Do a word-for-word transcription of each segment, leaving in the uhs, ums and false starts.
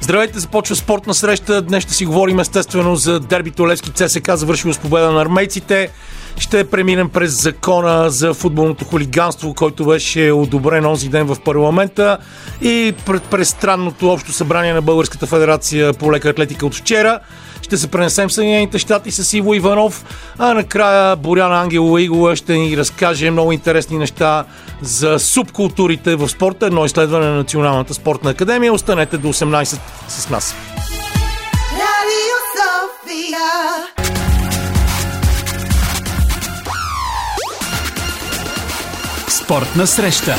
Здравейте, започва спортна среща. Днес ще си говорим естествено за дербито Левски ЦСКА, завършило с победа на армейците. Ще преминем през закона за футболното хулиганство, който беше одобрен онзи ден в парламента, и през странното общо събрание на Българската федерация по лека атлетика от вчера. Ще се пренесем в Съединените щати с Иво Иванов, а накрая Боряна Ангелова Игова ще ни разкаже много интересни неща за субкултурите в спорта, едно изследване на Националната спортна академия. Останете до осемнайсет с нас. Радио София. Спортна среща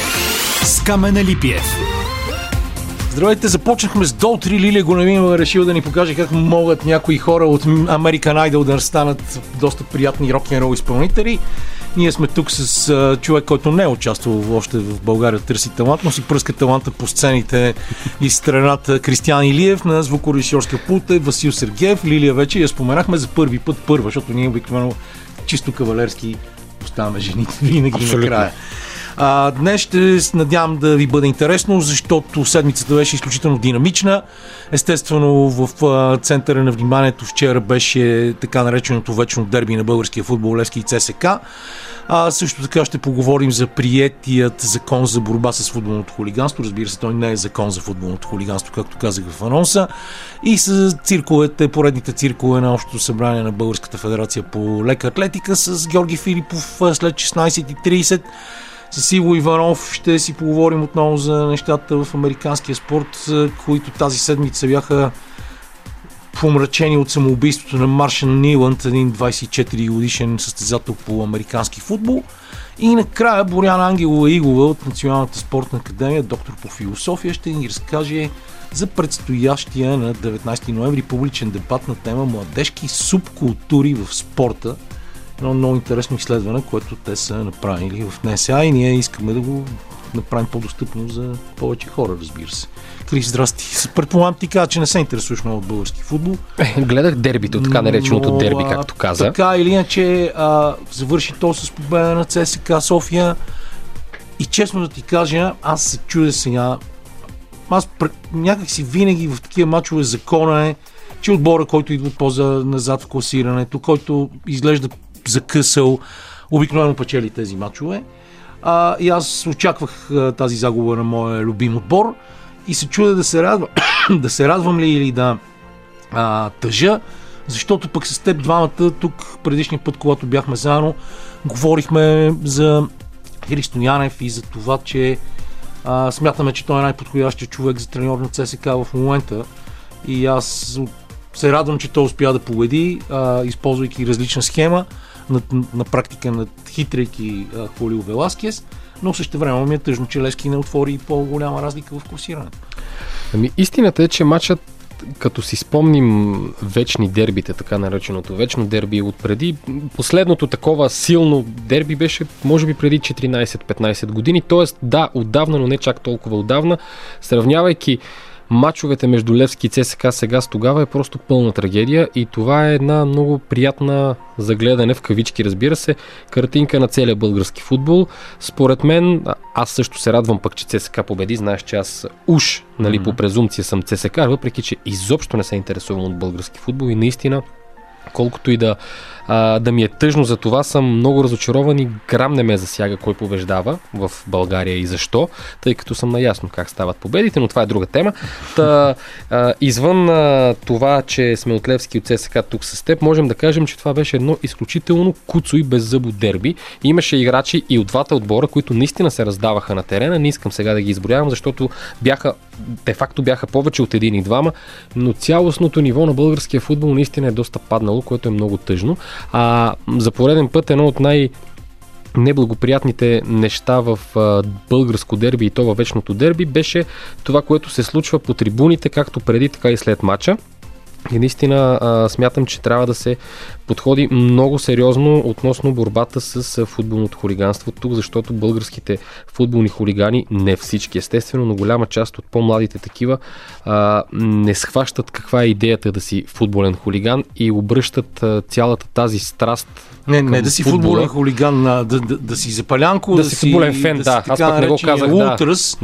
с Камен Липиев. Здравейте, започнахме с Долтри. Лилия Гоневинова решил да ни покаже как могат някои хора от American Idol да станат доста приятни рок-н-рол изпълнители. Ние сме тук с а, човек, който не е участвал още в България търси талант, но си пръска таланта по сцените и страната. Кристиан Илиев, на звукорежисьорска пулта Васил Сергеев. Лилия вече я споменахме за първи път първа, защото ние обикновено чисто кавалерски оставаме жените винаги абсолютно накрая. А, днес ще надявам да ви бъде интересно, защото седмицата беше изключително динамична. Естествено, в а, центъра на вниманието вчера беше така нареченото вечно дерби на българския футбол Левски и ЦСКА. А, също така ще поговорим за приетият закон за борба с футболното хулиганство. Разбира се, той не е закон за футболното хулиганство, както казах в анонса. И с цирковете, поредните циркове на Общото събрание на Българската федерация по лека атлетика с Георги Филипов след шестнайсет и трийсет. С Иво Иванов ще си поговорим отново за нещата в американския спорт, които тази седмица бяха помрачени от самоубийството на Маршан Ниланд, един двайсет и четири годишен състезател по американски футбол. И накрая Боряна Ангелова Игова от Националната спортна академия, доктор по философия, ще ни разкаже за предстоящия на деветнайсети ноември публичен дебат на тема младежки субкултури в спорта. Едно много интересно изследване, което те са направили в НСА, и ние искаме да го направим по-достъпно за повече хора, разбира се. Крис, здрасти. Предполагам ти каза, че не се интересуваш много от български футбол. Е, гледах дербито, така нареченото но, дерби, както каза. Така или иначе, а, завърши то с победа на ЦСКА София и честно да ти кажа, аз се чудя сега. Аз някак си винаги в такива мачове закона е, че отбора, който идва по-назад в класирането, който изглежда закъсал, обикновено печели тези мачове. А, и аз очаквах а, тази загуба на моя любим отбор и се чудя да се радвам, да се радвам ли или да а, тъжа, защото пък с теб двамата тук предишния път, когато бяхме заедно, говорихме за Христо Янев и за това, че а, смятаме, че той е най-подходящият човек за треньор на ЦСКА в момента, и аз се радвам, че той успя да победи, а, използвайки различна схема, на, на практика надхитрейки Холио Веласкес, но същевременно ми е тъжно, че Левски не отвори по-голяма разлика в класирането. Ами истината е, че матчът, като си спомним вечни дербите, така нареченото вечно дерби от преди, последното такова силно дерби беше може би преди четиринайсет-петнайсет години, т.е. да, отдавна, но не чак толкова отдавна, сравнявайки мачовете между Левски и ЦСКА сега с тогава е просто пълна трагедия, и това е една много приятна за гледане, в кавички разбира се, картинка на целия български футбол. Според мен, аз също се радвам пък, че ЦСКА победи. Знаеш, че аз уж, нали, mm-hmm. по презумпция съм ЦСКА, въпреки че изобщо не се интересувам от български футбол и наистина, колкото и да, а, да ми е тъжно за това, съм много разочарован и грам не ме засяга кой побеждава в България и защо, тъй като съм наясно как стават победите, но това е друга тема. Та, а, извън а, това, че сме от Левски и от ЦСКА тук с теб, можем да кажем, че това беше едно изключително куцо и беззъбо дерби. Имаше играчи и от двата отбора, които наистина се раздаваха на терена. Не искам сега да ги изброявам, защото бяха, де факто бяха повече от един и двама, но цялостното ниво на българския футбол наистина е доста паднало, което е много тъжно. А за пореден път едно от най- неблагоприятните неща в а, българско дерби, и то във вечното дерби, беше това, което се случва по трибуните, както преди, така и след мача. И наистина а, смятам, че трябва да се подходи много сериозно относно борбата с футболното хулиганство тук, защото българските футболни хулигани, не всички естествено, но голяма част от по-младите такива а, не схващат каква е идеята да си футболен хулиган и обръщат а, цялата тази страст. Не, не да си футбола. Футболен хулиган, да, да, да си запалянко, да, да си футболен фен, да. да Аз пък не го казах. Ултрас, да.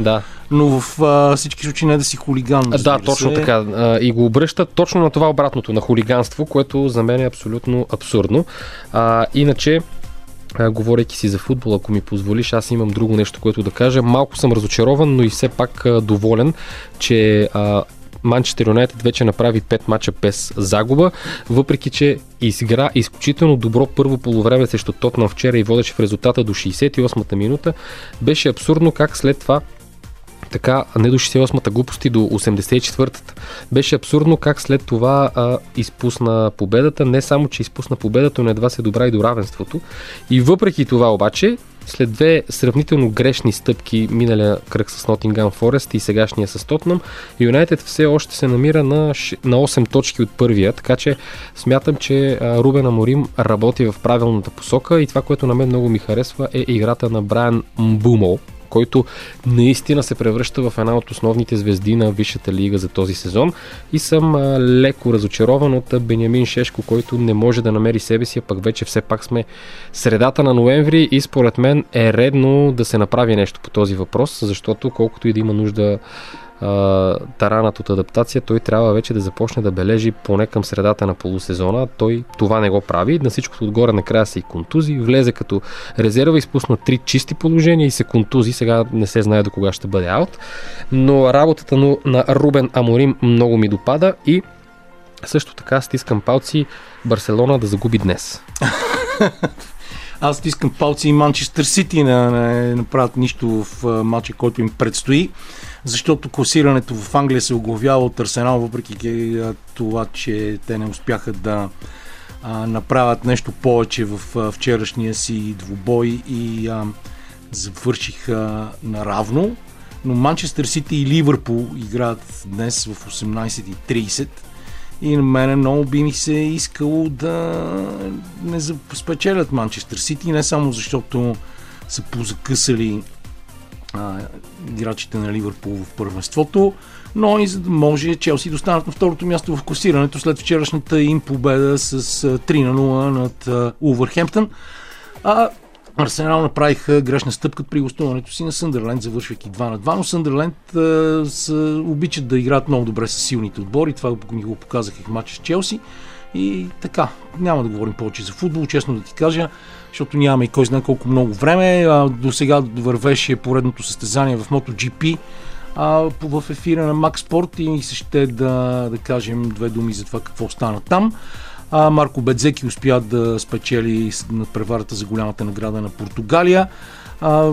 но в а, всички случаи не да си хулиган. Да, точно се. така. А, и го обръща точно на това обратното, на хулиганство, което за мен е абсолютно абсурдно. А, иначе, а, говорейки си за футбол, ако ми позволиш, аз имам друго нещо, което да кажа. Малко съм разочарован, но и все пак а, доволен, че а, Манчестър Юнайтед вече направи пет мача без загуба, въпреки че изигра изключително добро първо полувреме срещу Тотнъм вчера и водеше в резултата до шейсет и осмата минута. Беше абсурдно как след това, така, не до шейсет и осмата, глупости, до осемдесет и четвъртата. Беше абсурдно как след това а, изпусна победата. Не само, че изпусна победата, но едва се добра и до равенството. И въпреки това обаче, след две сравнително грешни стъпки, миналия кръг с Нотингъм Форест и сегашния с Тотнъм, Юнайтед все още се намира на, на осем точки от първия, така че смятам, че а, Рубен Аморим работи в правилната посока и това, което на мен много ми харесва, е играта на Брайан Мбумо, който наистина се превръща в една от основните звезди на Висшата лига за този сезон и съм а, леко разочарован от Бенямин Шешко, който не може да намери себе си, а пък вече все пак сме средата на ноември и според мен е редно да се направи нещо по този въпрос, защото колкото и да има нужда таранът от адаптация, той трябва вече да започне да бележи поне към средата на полусезона. Той това не го прави. На всичкото отгоре накрая се и контузи. Влезе като резерва, изпусна три чисти положения и се контузи. Сега не се знае до кога ще бъде аут. Но работата на Рубен Аморим много ми допада и също така стискам палци Барселона да загуби днес. Аз стискам палци и Манчестър Сити не, не направят нищо в матча, който им предстои, защото класирането в Англия се оглавява от Арсенал, въпреки това, че те не успяха да а, направят нещо повече в а, вчерашния си двубой и а, завършиха наравно. Но Манчестър Сити и Ливърпул играят днес в осемнайсет и трийсет и на мене много би ми се искало да не спечелят Манчестър Сити, не само защото са позакъсали а, играчите на Ливърпул в първенството, но и за да може Челси да останат на второто място в класирането след вчерашната им победа с три на нула над Улвърхемптън. А Арсенал направиха грешна стъпка при гостуването си на Съндърленд, завършвайки два на два, но Съндърленд а, са, обичат да играят много добре с силните отбори. Това ни го показаха и в матча с Челси. И така, няма да говорим повече за футбол, честно да ти кажа, защото нямаме и кой знае колко много време. А, до сега вървеше поредното състезание в MotoGP а, в ефира на Max Sport и се ще да, да кажем две думи за това какво стана там. А Марко Бедзеки успя да спечели на преварата за голямата награда на Португалия а,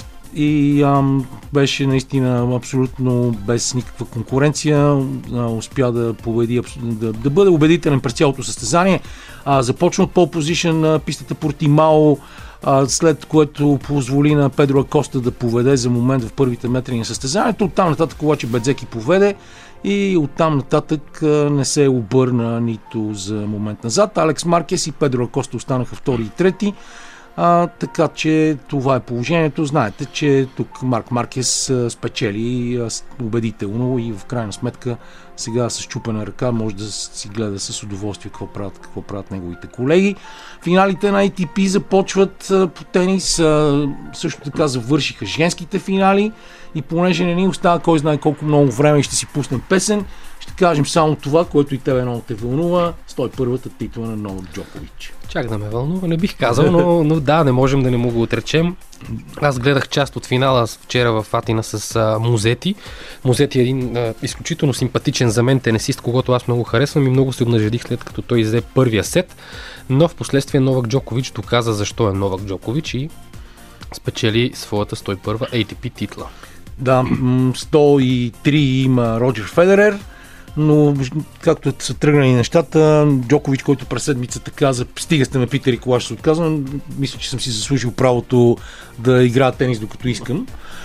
и а, беше наистина абсолютно без никаква конкуренция, а, успя да победи, да, да бъде убедителен през цялото състезание. А, започна от пол позишън на пистата Портимао, а, след което позволи на Педро Акоста да поведе за момент в първите метри на състезанието. Оттам нататък обаче Бедзеки поведе и оттам нататък не се обърна нито за момент назад. Алекс Маркес и Педро Акоста останаха втори и трети. А, така че това е положението. Знаете, че тук Марк Маркес а, спечели а, убедително и в крайна сметка сега с чупена ръка може да си гледа с удоволствие какво правят, какво правят неговите колеги. Финалите на Ей Ти Пи започват а, по тенис. А, също така завършиха женските финали и понеже не ни остава кой знае колко много време и ще си пуснем песен, ще кажем само това, което и тебе много те вълнува. сто и първата титла на Новак Джокович. Чак да ме вълнува, не бих казал, но, но да, не можем да не му го отречем. Аз гледах част от финала вчера в Атина с а, Музети. Музети е един а, изключително симпатичен за мен тенисист, когото аз много харесвам и много се обнажедих след като той взе първия сет, но в последствие Новак Джокович доказа защо е Новак Джокович и спечели своята сто и първа Ей Ти Пи титла. Да, сто и три има Роджер Федерер, но както са тръгнали нещата, Джокович, който през седмицата каза, стига сте ме питали кога ще се отказвам, мисля, че съм си заслужил правото да играя тенис докато искам.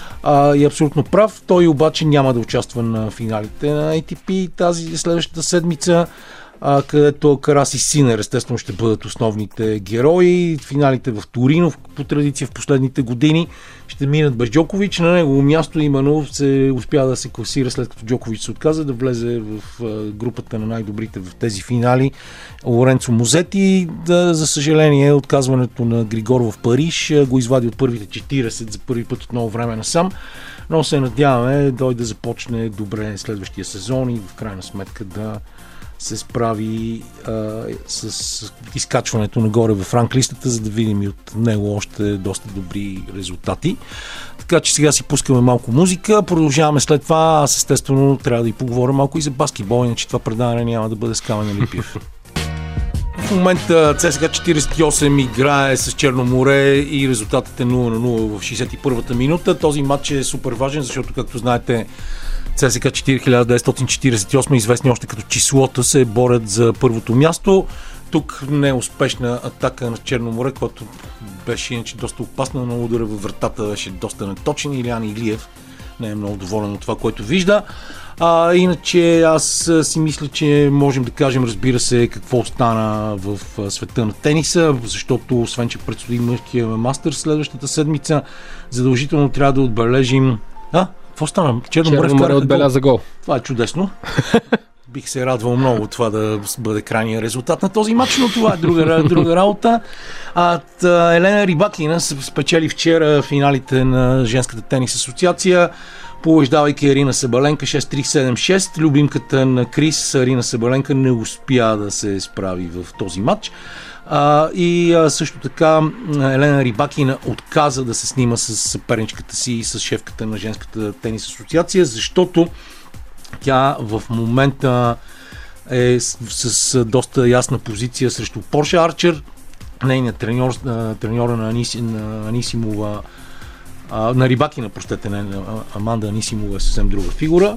А, и абсолютно прав, той обаче няма да участва на финалите на Ей Ти Пи тази следващата седмица, а, където Карас и Синер естествено ще бъдат основните герои. Финалите в Торино по традиция в последните години ще минат без Джокович. На негово място именно се успя да се класира, след като Джокович се отказа, да влезе в групата на най-добрите в тези финали Лоренцо Музети. Да, за съжаление, отказването на Григор в Париж го извади от първите четирийсет за първи път от много време насам. но се надяваме той да започне добре следващия сезон и в крайна сметка да се справи а, с изкачването нагоре в ранглистата, за да видим и от него още доста добри резултати. Така че сега си пускаме малко музика, продължаваме след това. Аз естествено трябва да и поговоря малко и за баскетбол, иначе това предаване няма да бъде с Камен Липиев. В момента ЦСКА четирийсет и осем играе с Черно море и резултатът е нула на нула в шейсет и първата минута. Този матч е супер важен, защото, както знаете, ЦСКА хиляда деветстотин четирийсет и осем, известни още като числото, се борят за първото място. Тук неуспешна атака на Черно море, която беше иначе доста опасна, но удара във вратата беше доста неточен. Илиян Илиев не е много доволен от това, което вижда. А, иначе аз си мисля, че можем да кажем, разбира се, какво стана в света на тениса, защото освен, че предстои мъжкия мастър следващата седмица, задължително трябва да отбележим... А, какво стана? Черно море вкараха отбеляза гол. Това е чудесно. Бих се радвал много това да бъде крайният резултат на този матч, но това е друга, друга работа. А, тъ, Елена Рибакина спечели вчера финалите на женската тенис асоциация, побеждавайки Арина Сабаленка шест три седем шест. Любимката на Крис, Арина Сабаленка, не успя да се справи в този матч. А, и а, също така Елена Рибакина отказа да се снима с съперничката си и с шефката на женската тенис асоциация, защото тя в момента е с, с доста ясна позиция срещу Порше Арчер. Нейният треньор, треньора на, Аниси, на Анисимова, а, на Рибакина, простете, не, Аманда Анисимова е съвсем друга фигура.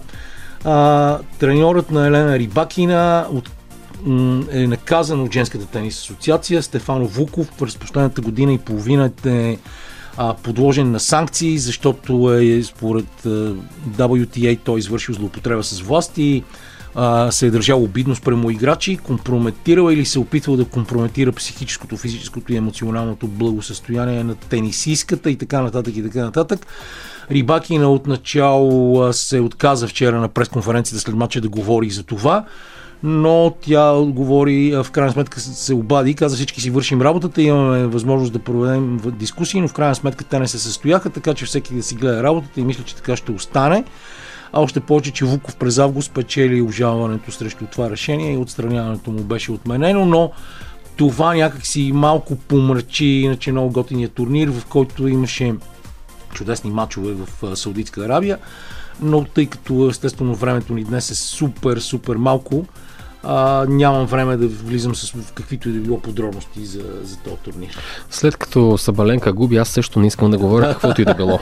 А, треньорът на Елена Рибакина от, м, е наказан от женската тенис асоциация. Стефано Вуков през последната година и половина е подложен на санкции, защото е според дабъл ю ти ей той извършил злоупотреба с власт и а, се е държал обидно спрямо играчи, компрометирал или се опитвал да компрометира психическото, физическото и емоционалното благосъстояние на тенисистката и така нататък и така нататък. Рибакина отначало се отказа вчера на пресконференцията след мача да говори за това, но тя говори, в крайна сметка се обади и каза: всички си вършим работата, имаме възможност да проведем дискусии, но в крайна сметка те не се състояха, така че всеки да си гледа работата и мисля, че така ще остане. А още повече, че Вуков през август печели обжалването срещу това решение и отстраняването му беше отменено, но това някак си малко помрачи иначе много готиния турнир, в който имаше чудесни мачове в Саудитска Арабия, но тъй като естествено времето ни днес е супер, супер малко, а, нямам време да влизам с в каквито и да било подробности за, за този турнир. След като Сабаленка губи, аз също не искам да говоря каквото и да било.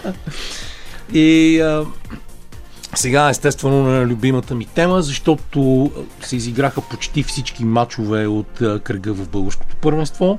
И а, сега естествено на любимата ми тема, защото се изиграха почти всички мачове от а, кръга в българското първенство.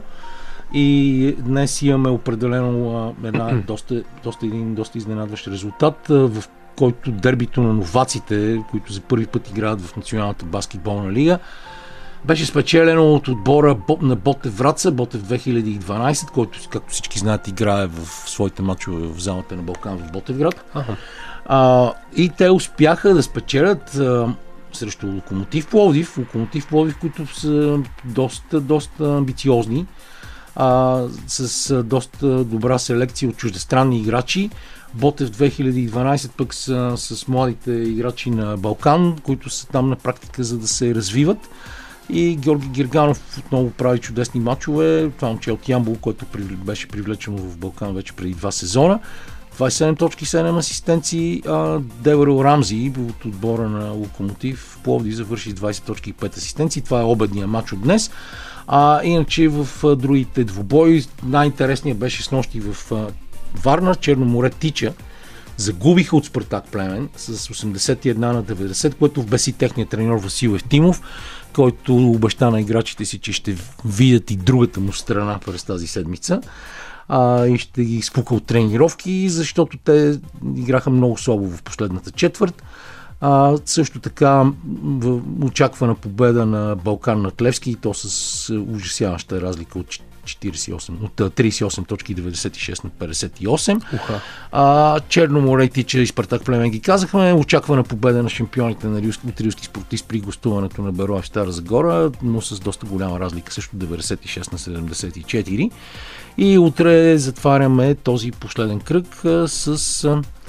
И днес имаме определено а, една доста, доста, един доста изненадващ резултат, а, в който дербито на новаците, които за първи път играят в Националната баскетболна лига, беше спечелено от отбора на Ботев Враца, Ботев две хиляди и дванадесет, който, както всички знаят, играе в своите мачове в залата на Балкан в Ботевград. Ага. А, и те успяха да спечелят а, срещу Локомотив Пловдив, Локомотив Пловдив, които са доста, доста амбициозни, а, с а, доста добра селекция от чуждестранни играчи. Ботев две хиляди и дванадесет пък са с младите играчи на Балкан, които са там на практика, за да се развиват. И Георги Гирганов отново прави чудесни мачове. Това момче от Ямбол, който беше привлечено в Балкан вече преди два сезона. двадесет и седем точки, седем асистенции. Деверел Рамзи от отбора на Локомотив Пловдив завърши с двадесет точки и пет асистенции. Това е обедния мач от днес. А, иначе в другите двубои най-интересният беше снощи в Варна. Черно море Тича загубиха от Спартак Плевен с осемдесет и едно на деветдесет, което вбеси техният треньор Васил Евтимов, който обеща на играчите си, че ще видят и другата му страна през тази седмица а, и ще ги изпука от тренировки, защото те играха много слабо в последната четвърт. А, също така в очаквана победа на Балкан над Левски, и то с ужасяваща разлика от четиридесет и осем, от тридесет и осем точки, деветдесет и шест на петдесет и осем. Uh-huh. А, Черно море Тича и Спартак Плевен ги казахме. Очаквана победа на шампионите на Рилски, от Рилски спортист при гостуването на Бероя в Стара Загора, но с доста голяма разлика, също деветдесет и шест на седемдесет и четири. И утре затваряме този последен кръг а, с а,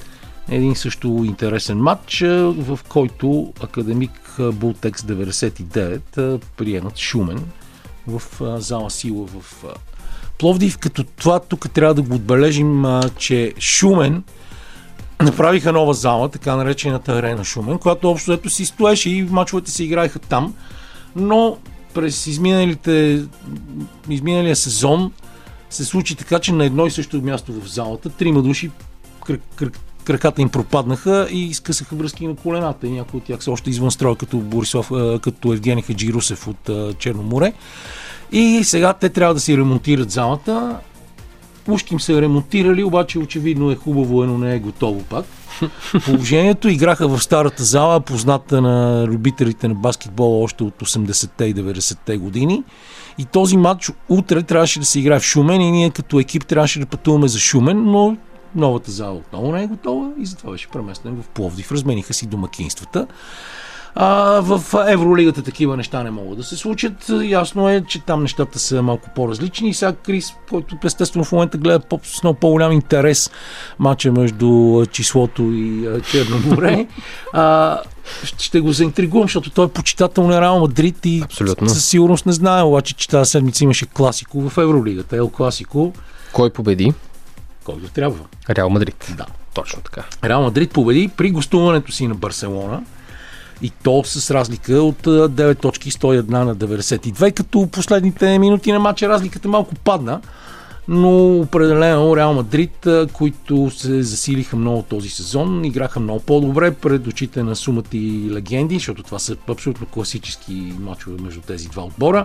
Един също интересен матч, в който Академик Бултекс деветдесет и девет приемат Шумен в зала Сила в Пловдив. Като това тук трябва да го отбележим, че Шумен направиха нова зала, така наречената арена Шумен, която общо ето си стоеше и мачовете се играеха там, но през изминалите, изминалия сезон се случи така, че на едно и също място в залата трима души кръ, кръ, краката им пропаднаха и скъсаха връзки на колената. И някои от тях са още извън строя, като Борислав, като Евгений Хаджирусев от Черно море. И сега те трябва да си ремонтират залата. Ушки им са ремонтирали, обаче очевидно е хубаво, но не е готово пак. Положението играха в старата зала, позната на любителите на баскетбола още от осемдесетте и деветдесетте години. И този матч утре трябваше да се играе в Шумен и ние като екип трябваше да пътуваме за Шумен, но новата зала отново не е готова и затова беше преместен в Пловдив. Размениха си домакинствата. А, в Евролигата такива неща не могат да се случат. Ясно е, че там нещата са малко по-различни. И сега Крис, който естествено в момента гледа с много по-голям интерес матча между числото и Черно море, а, ще го заинтригувам, защото той е почитател на Реал Мадрид и абсолютно. Със сигурност не знае, обаче, че тази седмица имаше класико в Евролигата. Ел Класико. Кой победи? Който трябва. Реал Мадрид. Да. Точно така. Реал Мадрид победи при гостуването си на Барселона. И то с разлика от девет точки сто и едно на деветдесет и две, като последните минути на матча разликата малко падна, но определено Реал Мадрид, които се засилиха много този сезон, играха много по-добре пред очите на сумата и легенди, защото това са абсолютно класически матчове между тези два отбора.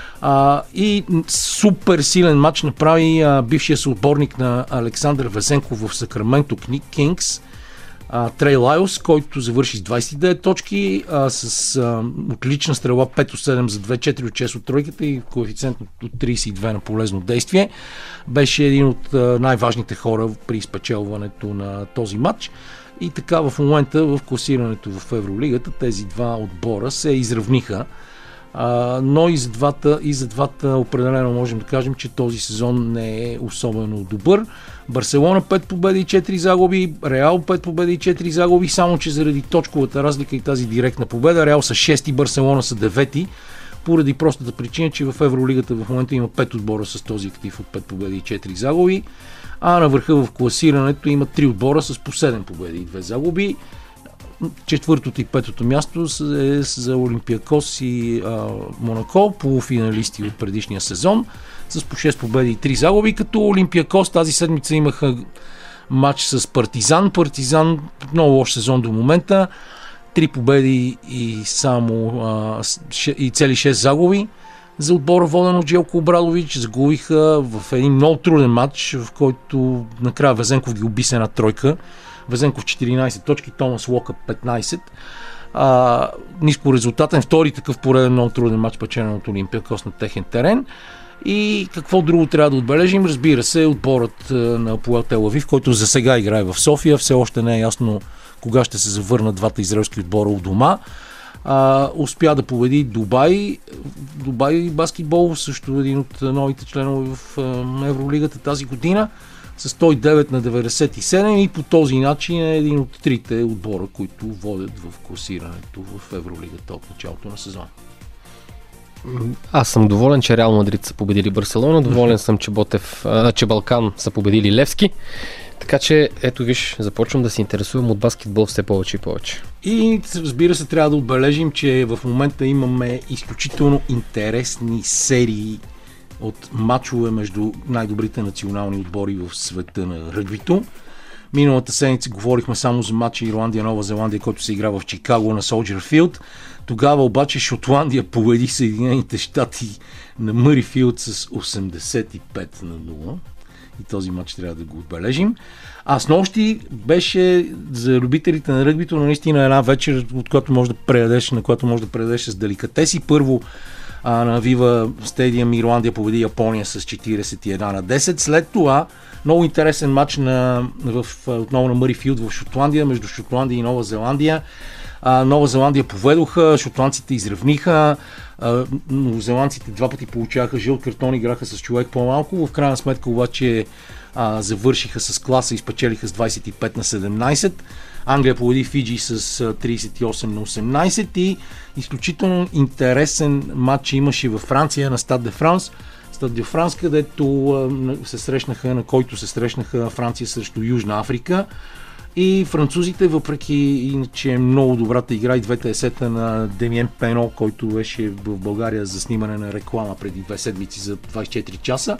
А, и супер силен матч направи а, бившия съотборник на Александър Везенков в Сакраменто Кингс, Трей Лайлс, който завърши с двадесет и девет точки, а, с а, отлична стрела пет от седем за две, четири от шест от тройката и коефициент от тридесет и две на полезно действие. Беше един от а, най-важните хора при изпечелването на този матч. И така в момента в класирането в Евролигата тези два отбора се изравниха. Uh, но и за, двата, и за двата определено можем да кажем, че този сезон не е особено добър. Барселона пет победи и четири загуби, Реал пет победи и четири загуби, само че заради точковата разлика и тази директна победа, Реал са шести, Барселона са девети, поради простата причина, че в Евролигата в момента има пет отбора с този актив от пет победи и четири загуби, а на върха в класирането има три отбора с по седем победи и две загуби. Четвъртото и петото място е за Олимпиакос и а, Монако, полуфиналисти от предишния сезон, с по шест победи и три загуби, като Олимпиакос тази седмица имаха матч с Партизан. Партизан много лош сезон до момента, три победи и само а, и цели шест загуби. За отбора воден от Желко Обрадович загубиха в един много труден матч, в който накрая Везенков ги уби с една тройка. Везенков четиринадесет точки, Томас Лока петнадесет. А, ниско резултатен, втори такъв пореден много труден матч, печелен от Олимпиакос на техен терен. И какво друго трябва да отбележим? Разбира се, отборът на Апоел Тел Авив, който за сега играе в София. Все още не е ясно кога ще се завърнат двата израелски отбора у дома. А, успя да победи Дубай. Дубай баскетбол, също един от новите членове в Евролигата тази година, с сто и девет на деветдесет и седем и по този начин е един от трите отбора, които водят в класирането в Евролигата от началото на сезона. Аз съм доволен, че Реал Мадрид са победили Барселона, доволен съм, че Ботев, а, че Балкан са победили Левски. Така че, ето виж, започвам да се интересувам от баскетбол все повече и повече. И разбира се, трябва да отбележим, че в момента имаме изключително интересни серии от матчове между най-добрите национални отбори в света на ръгбито. Миналата седмица говорихме само за матча Ирландия-Нова Зеландия, който се игра в Чикаго на Солджер Филд. Тогава обаче Шотландия победи Съединените щати на Мъри Филд с осемдесет и пет на нула. И този матч трябва да го отбележим. А с нощи беше за любителите на ръгбито наистина една вечер, от която може да преядеш, на която може да преядеш с деликатеси. Първо а, на Вива Стадиум Ирландия победи Япония с четиридесет и едно на десет. След това Много интересен матч на, в, отново на Мърифилд в Шотландия, между Шотландия и Нова Зеландия. А, Нова Зеландия поведоха, шотландците изравниха, а, новозеландците два пъти получаваха жълт картон, играха с човек по-малко. В крайна сметка обаче а, завършиха с класа и спечелиха с двадесет и пет на седемнадесет. Англия победи Фиджи с тридесет и осем на осемнадесет и изключително интересен матч имаше във Франция на Стад де Франс. Стад де Франс, където се срещнаха, на който се срещнаха Франция срещу Южна Африка. И французите, въпреки иначе много добрата игра и двете есета на Демиен Пено, който беше в България за снимане на реклама преди две седмици за двадесет и четири часа,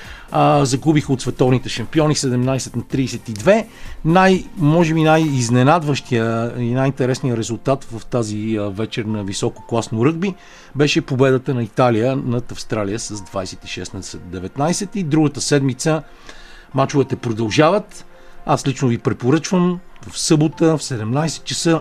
а, загубиха от световните шампиони седемнадесет на тридесет и две. Най, може би най-изненадващия и най-интересният резултат в тази а, вечер на висококласно ръгби беше победата на Италия над Австралия с двадесет и шест на деветнадесет. И другата седмица мачовете продължават. Аз лично ви препоръчвам в събота в седемнадесет часа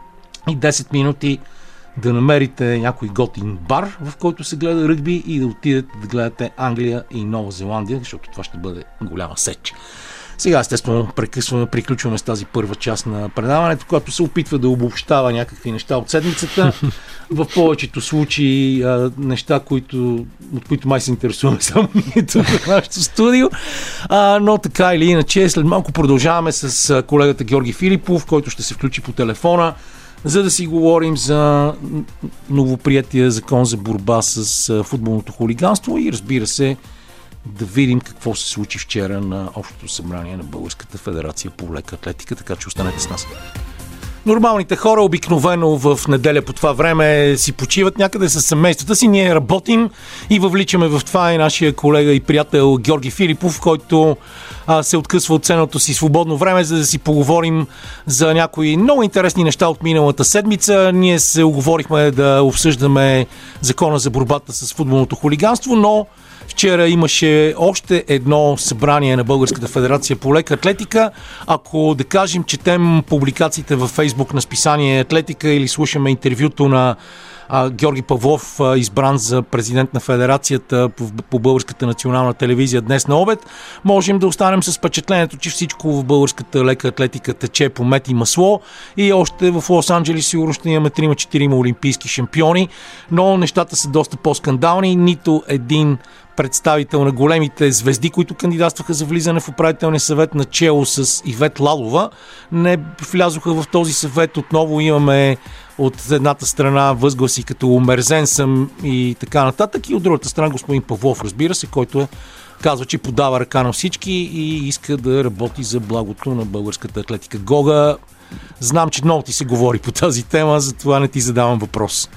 и десет минути да намерите някой готин бар, в който се гледа ръгби, и да отидете да гледате Англия и Нова Зеландия, защото това ще бъде голяма сеч. Сега, естествено, прекъсваме, приключваме с тази първа част на предаването, която се опитва да обобщава някакви неща от седмицата. В повечето случаи а, неща, които, от които май се интересуваме само ние тук в нашото студио. А, но така или иначе, след малко продължаваме с колегата Георги Филипов, който ще се включи по телефона, за да си говорим за новоприятия закон за борба с футболното хулиганство и, разбира се, да видим какво се случи вчера на Общото събрание на Българската федерация по лека атлетика, така че останете с нас. Нормалните хора обикновено в неделя по това време си почиват някъде със семействата си. Ние работим и въвличаме в това и нашия колега и приятел Георги Филипов, който а, се откъсва от ценното си свободно време, за да си поговорим за някои много интересни неща от миналата седмица. Ние се оговорихме да обсъждаме закона за борбата с футболното хулиганство, но вчера имаше още едно събрание на Българската федерация по лека атлетика. Ако, да кажем, четем публикациите във Фейсбук на списание Атлетика или слушаме интервюто на а, Георги Павлов, а, избран за президент на федерацията по, по Българската национална телевизия днес на обед, можем да останем с впечатлението, че всичко в българската лека атлетика тече по мед и масло и още в Лос-Анджелес сигурно ще имаме трима-четирима олимпийски шампиони, но нещата са доста по-скандални. Нито един представител на големите звезди, които кандидатстваха за влизане в управителния съвет начело с Ивет Лалова, не влязоха в този съвет. Отново имаме от едната страна възгласи като омерзен съм и така нататък, и от другата страна господин Павлов, разбира се, който е, казва, че подава ръка на всички и иска да работи за благото на българската атлетика. Гога, знам, че много ти се говори по тази тема, затова не ти задавам въпрос.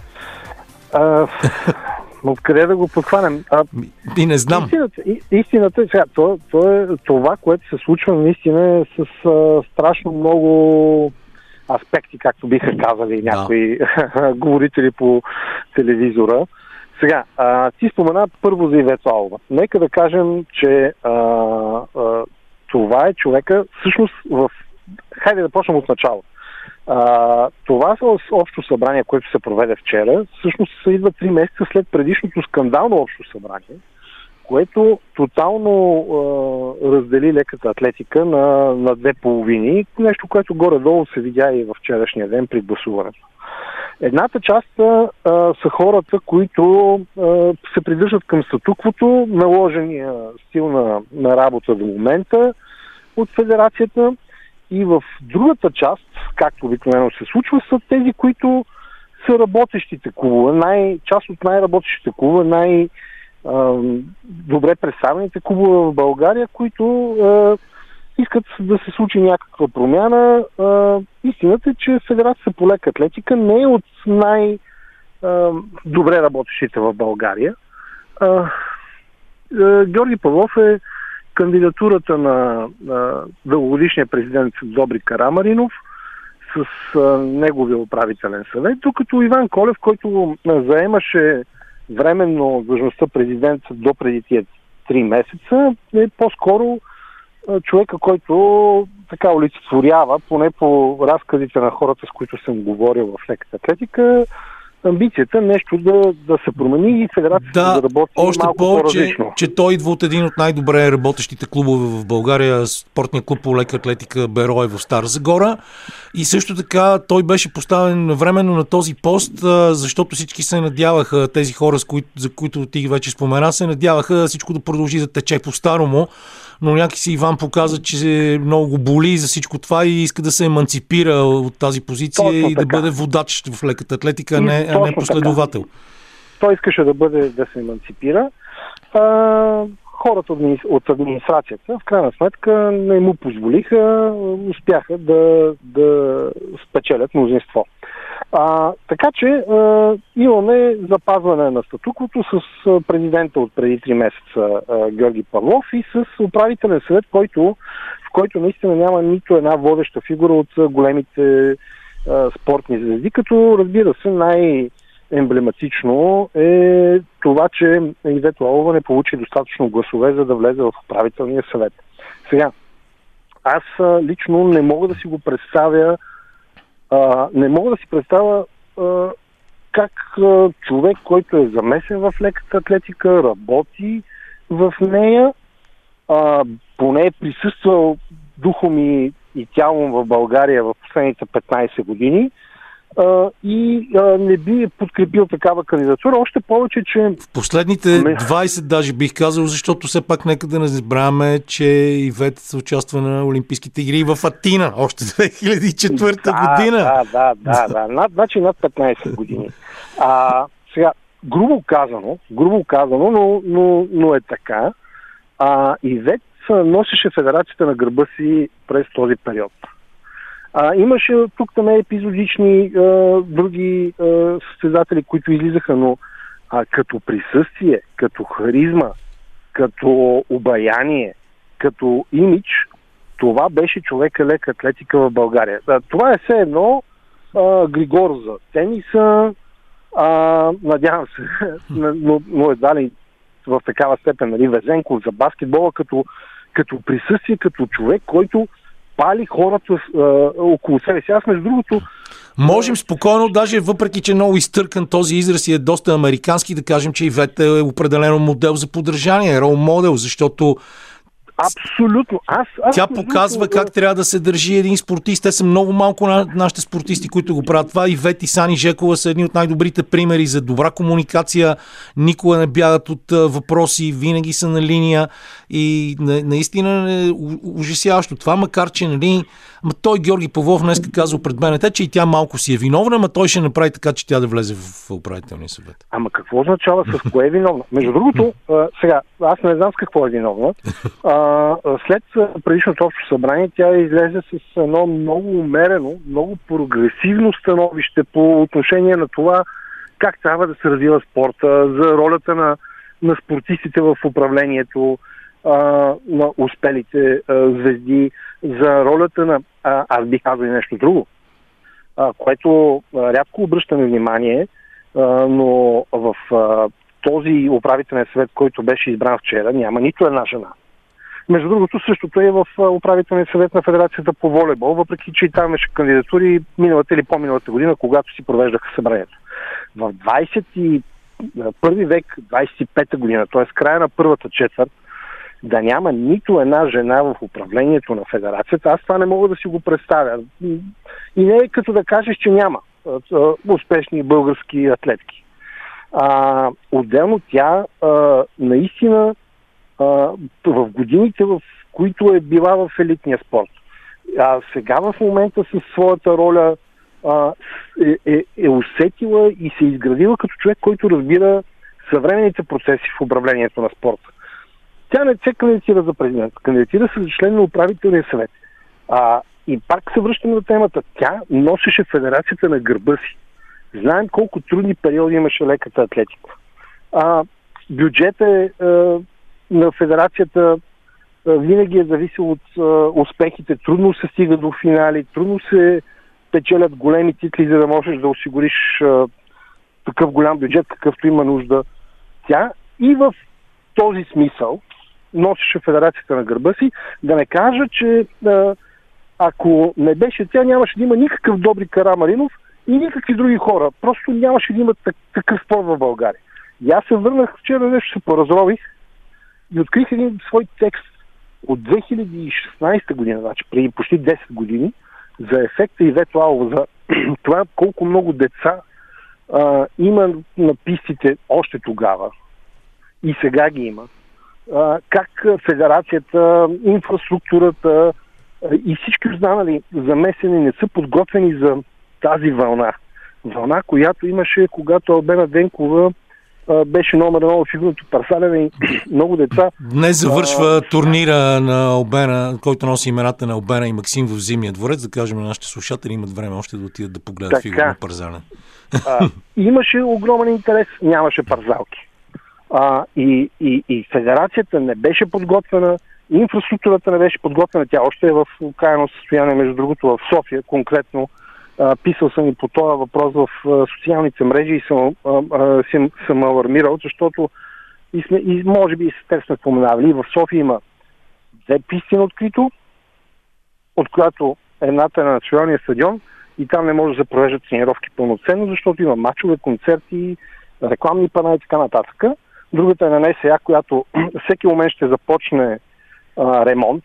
А... Откъде да го подхванем? А, и не знам. Истината, истината е, сега, то, то е това, което се случва наистина е с а, страшно много аспекти, както биха казали някои да. говорители по телевизора. Сега, а, ти спомена първо за Ивет Лалова. Нека да кажем, че а, а, това е човека, всъщност в... Хайде да почнем от начало. Uh, това общо събрание, което се проведе вчера, всъщност се идва три месеца след предишното скандално общо събрание, което тотално uh, раздели леката атлетика на, на две половини, нещо, което горе-долу се видя и в вчерашния ден при гласуването. Едната част uh, са хората, които uh, се придържат към статуквото, наложения стил на, на работа до момента от федерацията. И в другата част, както обикновено се случва, са тези, които са работещите клубове, най- част от най-работещите клубове, най-добре представените клубове в България, които е, искат да се случи някаква промяна. Е, истината е, че Федерацията по лека атлетика не е от най-добре работещите в България. Е, е, Георги Павлов е кандидатурата на, на дългогодишния президент Добри Карамаринов с а, неговия управителен съвет, докато Иван Колев, който заемаше временно длъжността президент до преди тия три месеца, е по-скоро а, човека, който така олицетворява, поне по разказите на хората, с които съм говорил в леката атлетика, амбицията нещо да, да се промени и федерацията да, да работи още малко повече, по-различно. Че той идва от един от най-добре работещите клубове в България, спортния клуб по лека атлетика Берой в Стара Загора. И също така той беше поставен временно на този пост, защото всички се надяваха, тези хора, за които ти вече спомена, се надяваха всичко да продължи да тече по-старому. Но някакси Иван показа, че много го боли за всичко това и иска да се еманципира от тази позиция. Точно и така. Да бъде водач в леката атлетика, а не, а не последовател. Така. Той искаше да бъде да се еманципира. А, хората от администрацията в крайна сметка не му позволиха, успяха да, да спечелят мнозинство. А, така че а, имаме запазване на статуквото с президента от преди три месеца а, Георги Павлов и с управителен съвет, който, в който наистина няма нито една водеща фигура от големите а, спортни звезди, като разбира се най-емблематично е това, че Ивет Лалова не получи достатъчно гласове, за да влезе в управителния съвет. Сега, аз а, лично не мога да си го представя Uh, не мога да си представя uh, как uh, човек, който е замесен в леката атлетика, работи в нея, uh, поне е присъствал духом и, и тялом в България в последните петнайсет години uh, и uh, не би подкрепил такава кандидатура. Още повече, че... В последните двайсет даже бих казал, защото все пак нека да не забравяме, че Ивет участва на Олимпийските игри в Атина още две хиляди и четвърта да, година. Да, да, да, да. Над, значи над петнайсет години. А, сега, грубо казано, грубо казано, но, но, но е така. А, Ивет носеше федерацията на гърба си през този период. А, имаше тук там епизодични а, други а, състезатели, които излизаха, но а, като присъствие, като харизма, като обаяние, като имидж, това беше човека лека атлетика в България. А, това е все едно а, Григор за тениса, а, надявам се, но, но е дали в такава степен, нали, Везенков за баскетбола, като, като присъствие, като човек, който пали хората а, около себе си. Аз, между другото... Можем спокойно, даже въпреки, че е много изтъркан този израз и е доста американски, да кажем, че Ивет е определено модел за поддържание, рол модел, защото абсолютно. Аз, аз Тя показва как трябва да се държи един спортист. Те са много малко на нашите спортисти, които го правят това. Ивет и Сани Жекова са едни от най-добрите примери за добра комуникация. Никога не бягат от въпроси, винаги са на линия и на, наистина е ужасяващо това, макар че, нали, ма той Георги Павлов днес казал пред БНТ, че и тя малко си е виновна, ма той ще направи така, че тя да влезе в управителния съвет. Ама какво означава с кое е виновна? Между другото, а, сега, аз не знам с какво е виновна. А, след предишното общо събрание тя излезе с едно много умерено, много прогресивно становище по отношение на това как трябва да се развива спорта, за ролята на, на спортистите в управлението, а, на успелите а, звезди, за ролята на... А, аз бих казал и нещо друго, а, което а, рядко обръщаме внимание, а, но в а, този управителен съвет, който беше избран вчера, няма нито една жена. Между другото, същото е в управителния съвет на Федерацията по волейбол, въпреки че и там имаше кандидатури миналата или по-миналата година, когато си провеждаха събранието. В двайсет и първи век, двайсет и пета година, т.е. края на първата четвърт, да няма нито една жена в управлението на Федерацията, аз това не мога да си го представя. И не е като да кажеш, че няма успешни български атлетки. А, отделно тя а, наистина в годините, в които е била в елитния спорт. А сега в момента със своята роля а, е, е, е усетила и се изградила като човек, който разбира съвременните процеси в управлението на спорта. Тя не се кандидатира за президент, кандидатира се за член на управителния съвет. А, и пак се връщам на темата. Тя носеше федерацията на гърба си. Знаем колко трудни периоди имаше леката атлетика. А, бюджет е на федерацията винаги е зависел от а, успехите. Трудно се стига до финали, трудно се печелят големи титли, за да можеш да осигуриш а, такъв голям бюджет, какъвто има нужда. Тя и в този смисъл носеше федерацията на гърба си. Да не кажа, че а, ако не беше тя, нямаше да има никакъв Добри Карамаринов и никакви други хора. Просто нямаше да има такъв спорт в България. И аз се върнах вчера, нещо се поразрових и открих един свой текст от две хиляди и шестнадесета година, значи преди почти десет години, за ефекта Ивето Алова, за това колко много деца а, има на пистите още тогава и сега ги има. А, как федерацията, инфраструктурата а, и всички останали замесени не са подготвени за тази вълна. Вълна, която имаше, когато Албена Денкова а, беше номер едно в фигурното парсалене и много деца. Днес завършва а, турнира на Албена, който носи имената на Албена и Максим в Зимния дворец. Да кажем на нашите слушатели, имат време още да отидат да погледат фигурно парзалене. А, имаше огромен интерес, нямаше парзалки. А, и, и, и федерацията не беше подготвена, инфраструктурата не беше подготвена, тя още е в окаяно състояние, между другото в София конкретно. А, писал съм и по този въпрос в а, социалните мрежи и съм, а, а, съм, съм алармирал, защото и, сме, и може би и сте сме споменавали, в София има две писти на открито, от която едната е на националния стадион и там не може да се провеждат тренировки пълноценно, защото има мачове, концерти, рекламни пана и така нататък. Другата е на НСА, която всеки момент ще започне а, ремонт.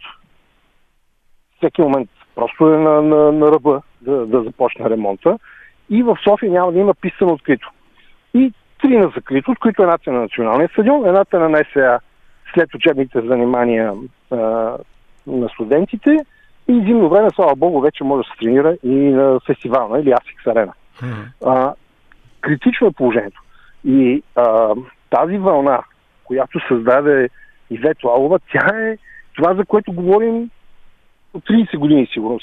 Всеки момент просто е на, на, на ръба да, да започне ремонта. И в София няма да има писта на открито. И три на закрито, от които едната е на националния стадион, едната е на НСА след учебните занимания а, на студентите и зимно време, слава Богу, вече може да се тренира и на фестивална или Асикс Арена. Mm-hmm. А, критично е положението. И а, тази вълна, която създаде Ивето Алова, тя е това, за което говорим от тридесет години сигурно.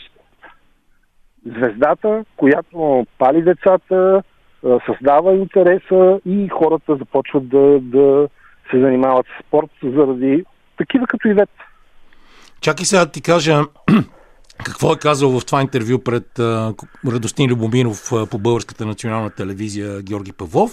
Звездата, която пали децата, създава интереса и хората започват да, да се занимават с спорт заради такива като Ивет. Чакай сега да ти кажа какво е казал в това интервю пред uh, Радостин Любомиров uh, по Българската национална телевизия Георги Павлов.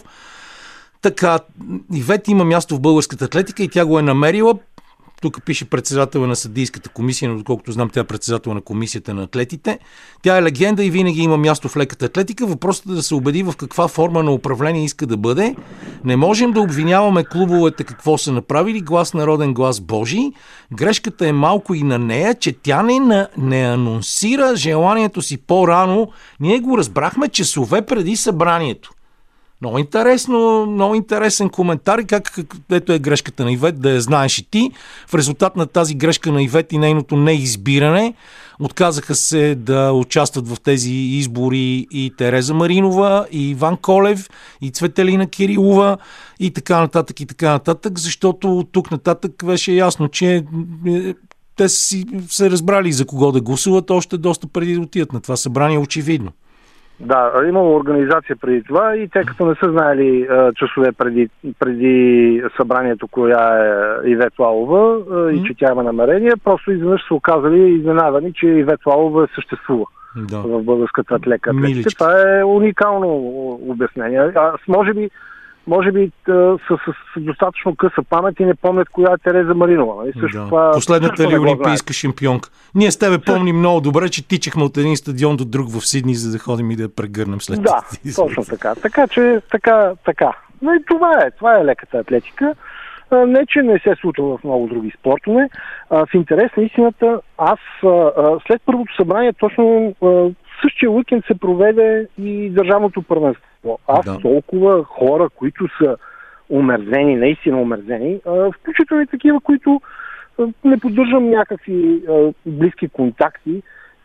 Така, Ивет има място в българската атлетика и тя го е намерила. Тук пише председател на съдийската комисия, но доколкото знам, тя е председател на комисията на атлетите. Тя е легенда и винаги има място в леката атлетика. Въпросът е да се убеди в каква форма на управление иска да бъде. Не можем да обвиняваме клубовете какво са направили. Глас народен, глас Божий. Грешката е малко и на нея, че тя не, на, не анонсира желанието си по-рано. Ние го разбрахме часове преди събранието. Много интересно, много интересен коментар и как, ето е грешката на Ивет, да я знаеш и ти. В резултат на тази грешка на Ивет и нейното неизбиране отказаха се да участват в тези избори и Тереза Маринова, и Иван Колев, и Цветелина Кирилова и така нататък и така нататък, защото от тук нататък беше ясно, че те си се разбрали за кого да гласуват още доста преди да отидат на това събрание, очевидно. Да, имало организация преди това и те като не са знаели а, часове преди, преди събранието, коя е Ивето Алова а, mm-hmm. и че тя има намерение, просто изведнъж са оказали изненадани, че Ивето Алова съществува да. в българската атлека. Атлетика. Това е уникално обяснение. Аз може би може би с, с, с достатъчно къса памет и не помнят коя е Тереза Маринова. И също да. това, последната също ли олимпийска шампионка. Ние с тебе помним много добре, че тичахме от един стадион до друг в Сидни, за да ходим и да я прегърнем след да, точно така. Така че, така, така. Но и това е. Това е леката атлетика. А, не, че не се случва в много други спортове. А, в интерес на истината, аз а, а, след първото събрание, точно а, същия уикенд се проведе и държавното първенство. Аз да. толкова хора, които са умерзени, наистина умерзени, а, включително и такива, които а, не поддържам някакви а, близки контакти,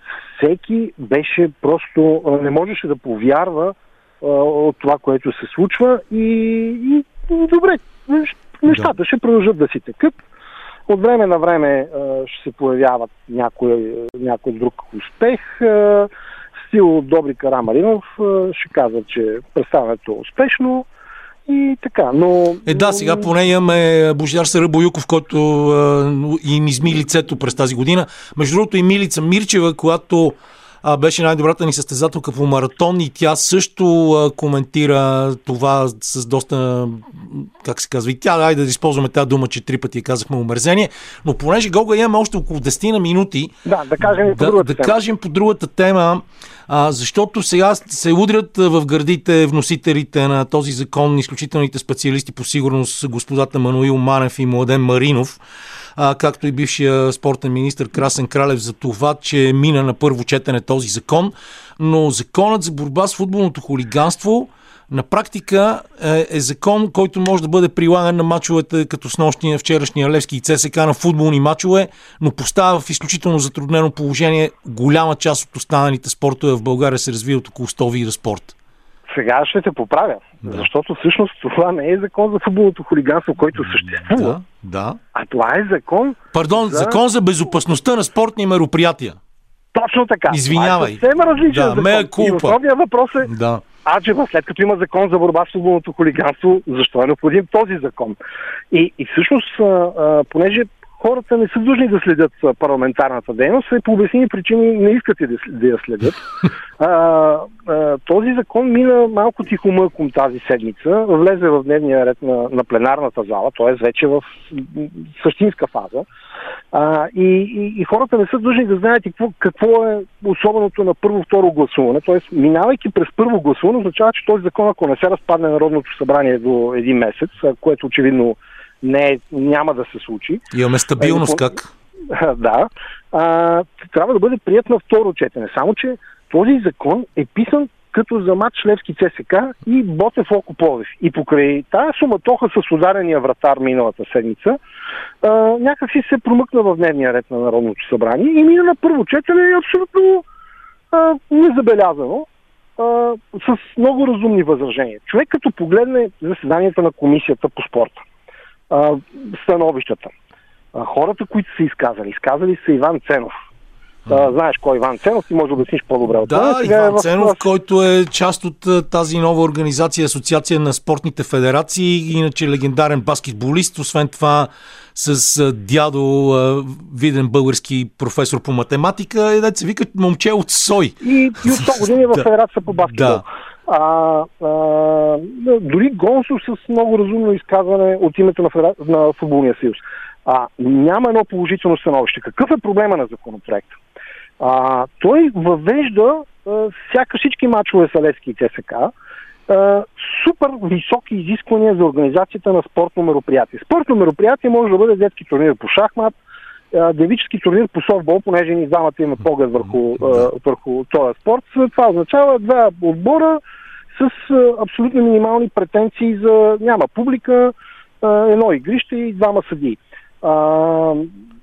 всеки беше просто, а, не можеше да повярва а, от това, което се случва и, и добре, нещата да. ще продължат да си текат. От време на време а, ще се появяват някой, някой друг успех. А, стил Добри Карамаринов ще казва, че представянето е успешно и така, но... Е, да, сега поне имаме Божидар Сарабоюков, който е, им изми лицето през тази година. Между другото и Милица Мирчева, която а, беше най-добрата ни състезателка по маратон и тя също а, коментира това с доста, как се казва, и тя, айде да използваме тази дума, че три пъти казахме омерзение, но понеже Гога имаме още около десет на минути, Да, да кажем и по да, другата да тема. кажем по другата тема, а, защото сега се удрят в гърдите вносителите на този закон изключителните специалисти по сигурност, господата Мануил Манев и Младен Маринов, а, както и бившия спортен министър Красен Кралев, за това, че мина на първо четене този закон, но законът за борба с футболното хулиганство на практика е, е закон, който може да бъде прилаган на мачовете като с нощния, вчерашния Левски и ЦСК на футболни мачове, но поставя в изключително затруднено положение голяма част от останалите спортове в България се развиват около сто вида спорт. Сега ще те поправя, Да. защото всъщност това не е закон за футболното хулиганство, който съществува, Да, да. а това е закон... Пардон, за... закон за безопасността на спортни мероприятия. Точно така. Извинявай. Това е съвсем различен Да, закон. мея И кулпа. основният въпрос е, Да. аджеба, след като има закон за борба с футболното хулиганство, защо е необходим този закон? И, и всъщност, а, а, понеже хората не са длъжни да следят а, парламентарната дейност, и по обяснени причини не искат и да, да я следят. А, а, този закон мина малко тихомълком тази седмица, влезе в дневния ред на, на пленарната зала, т.е. вече в същинска фаза. А, и, и, и хората не са длъжни да знаят какво, какво е особеното на първо-второ гласуване. Т.е. минавайки през първо гласуване, означава, че този закон, ако не се разпадне Народното събрание до един месец, което очевидно не е, няма да се случи. Имаме стабилност как? Да. А, трябва да бъде прият на второ четене. Само, че този закон е писан като за матч Левски ЦСК и Ботев Локо Пловдив. И покрай тази суматоха с ударения вратар миналата седмица, а, някакси се промъкна в дневния ред на Народното събрание и мина на първо четене абсолютно а, незабелязано, а, с много разумни възражения. Човек като погледне заседанията на комисията по спорта, а, становищата, а, хората, които са изказали, изказали са Иван Ценов. А, знаеш кой е Иван Ценов, ти може да обясниш по-добре от това. Да, Сега Иван е в... Ценов, който е част от а, тази нова организация, Асоциация на спортните федерации, иначе легендарен баскетболист, освен това с а, дядо, а, виден български професор по математика, и да се вика момче от СОЙ. И, и от сто години в Да. Федерация по баскетбол. Да. А, а, дори Гонсо с много разумно изказване от името на, федера... на Футболния съюз. А, няма едно положително становище. Какъв е проблема на законопроекта? А, той въвежда а, сяка всички мачове с Левски и ЦСК а, супер високи изисквания за организацията на спортно мероприятие. Спортно мероприятие може да бъде детски турнир по шахмат, а, девически турнир по софтбол, понеже ни двамата имат поглед върху, а, върху този спорт. Това означава два отбора с а, абсолютно минимални претенции за няма публика, а, едно игрище и двама съдии. А,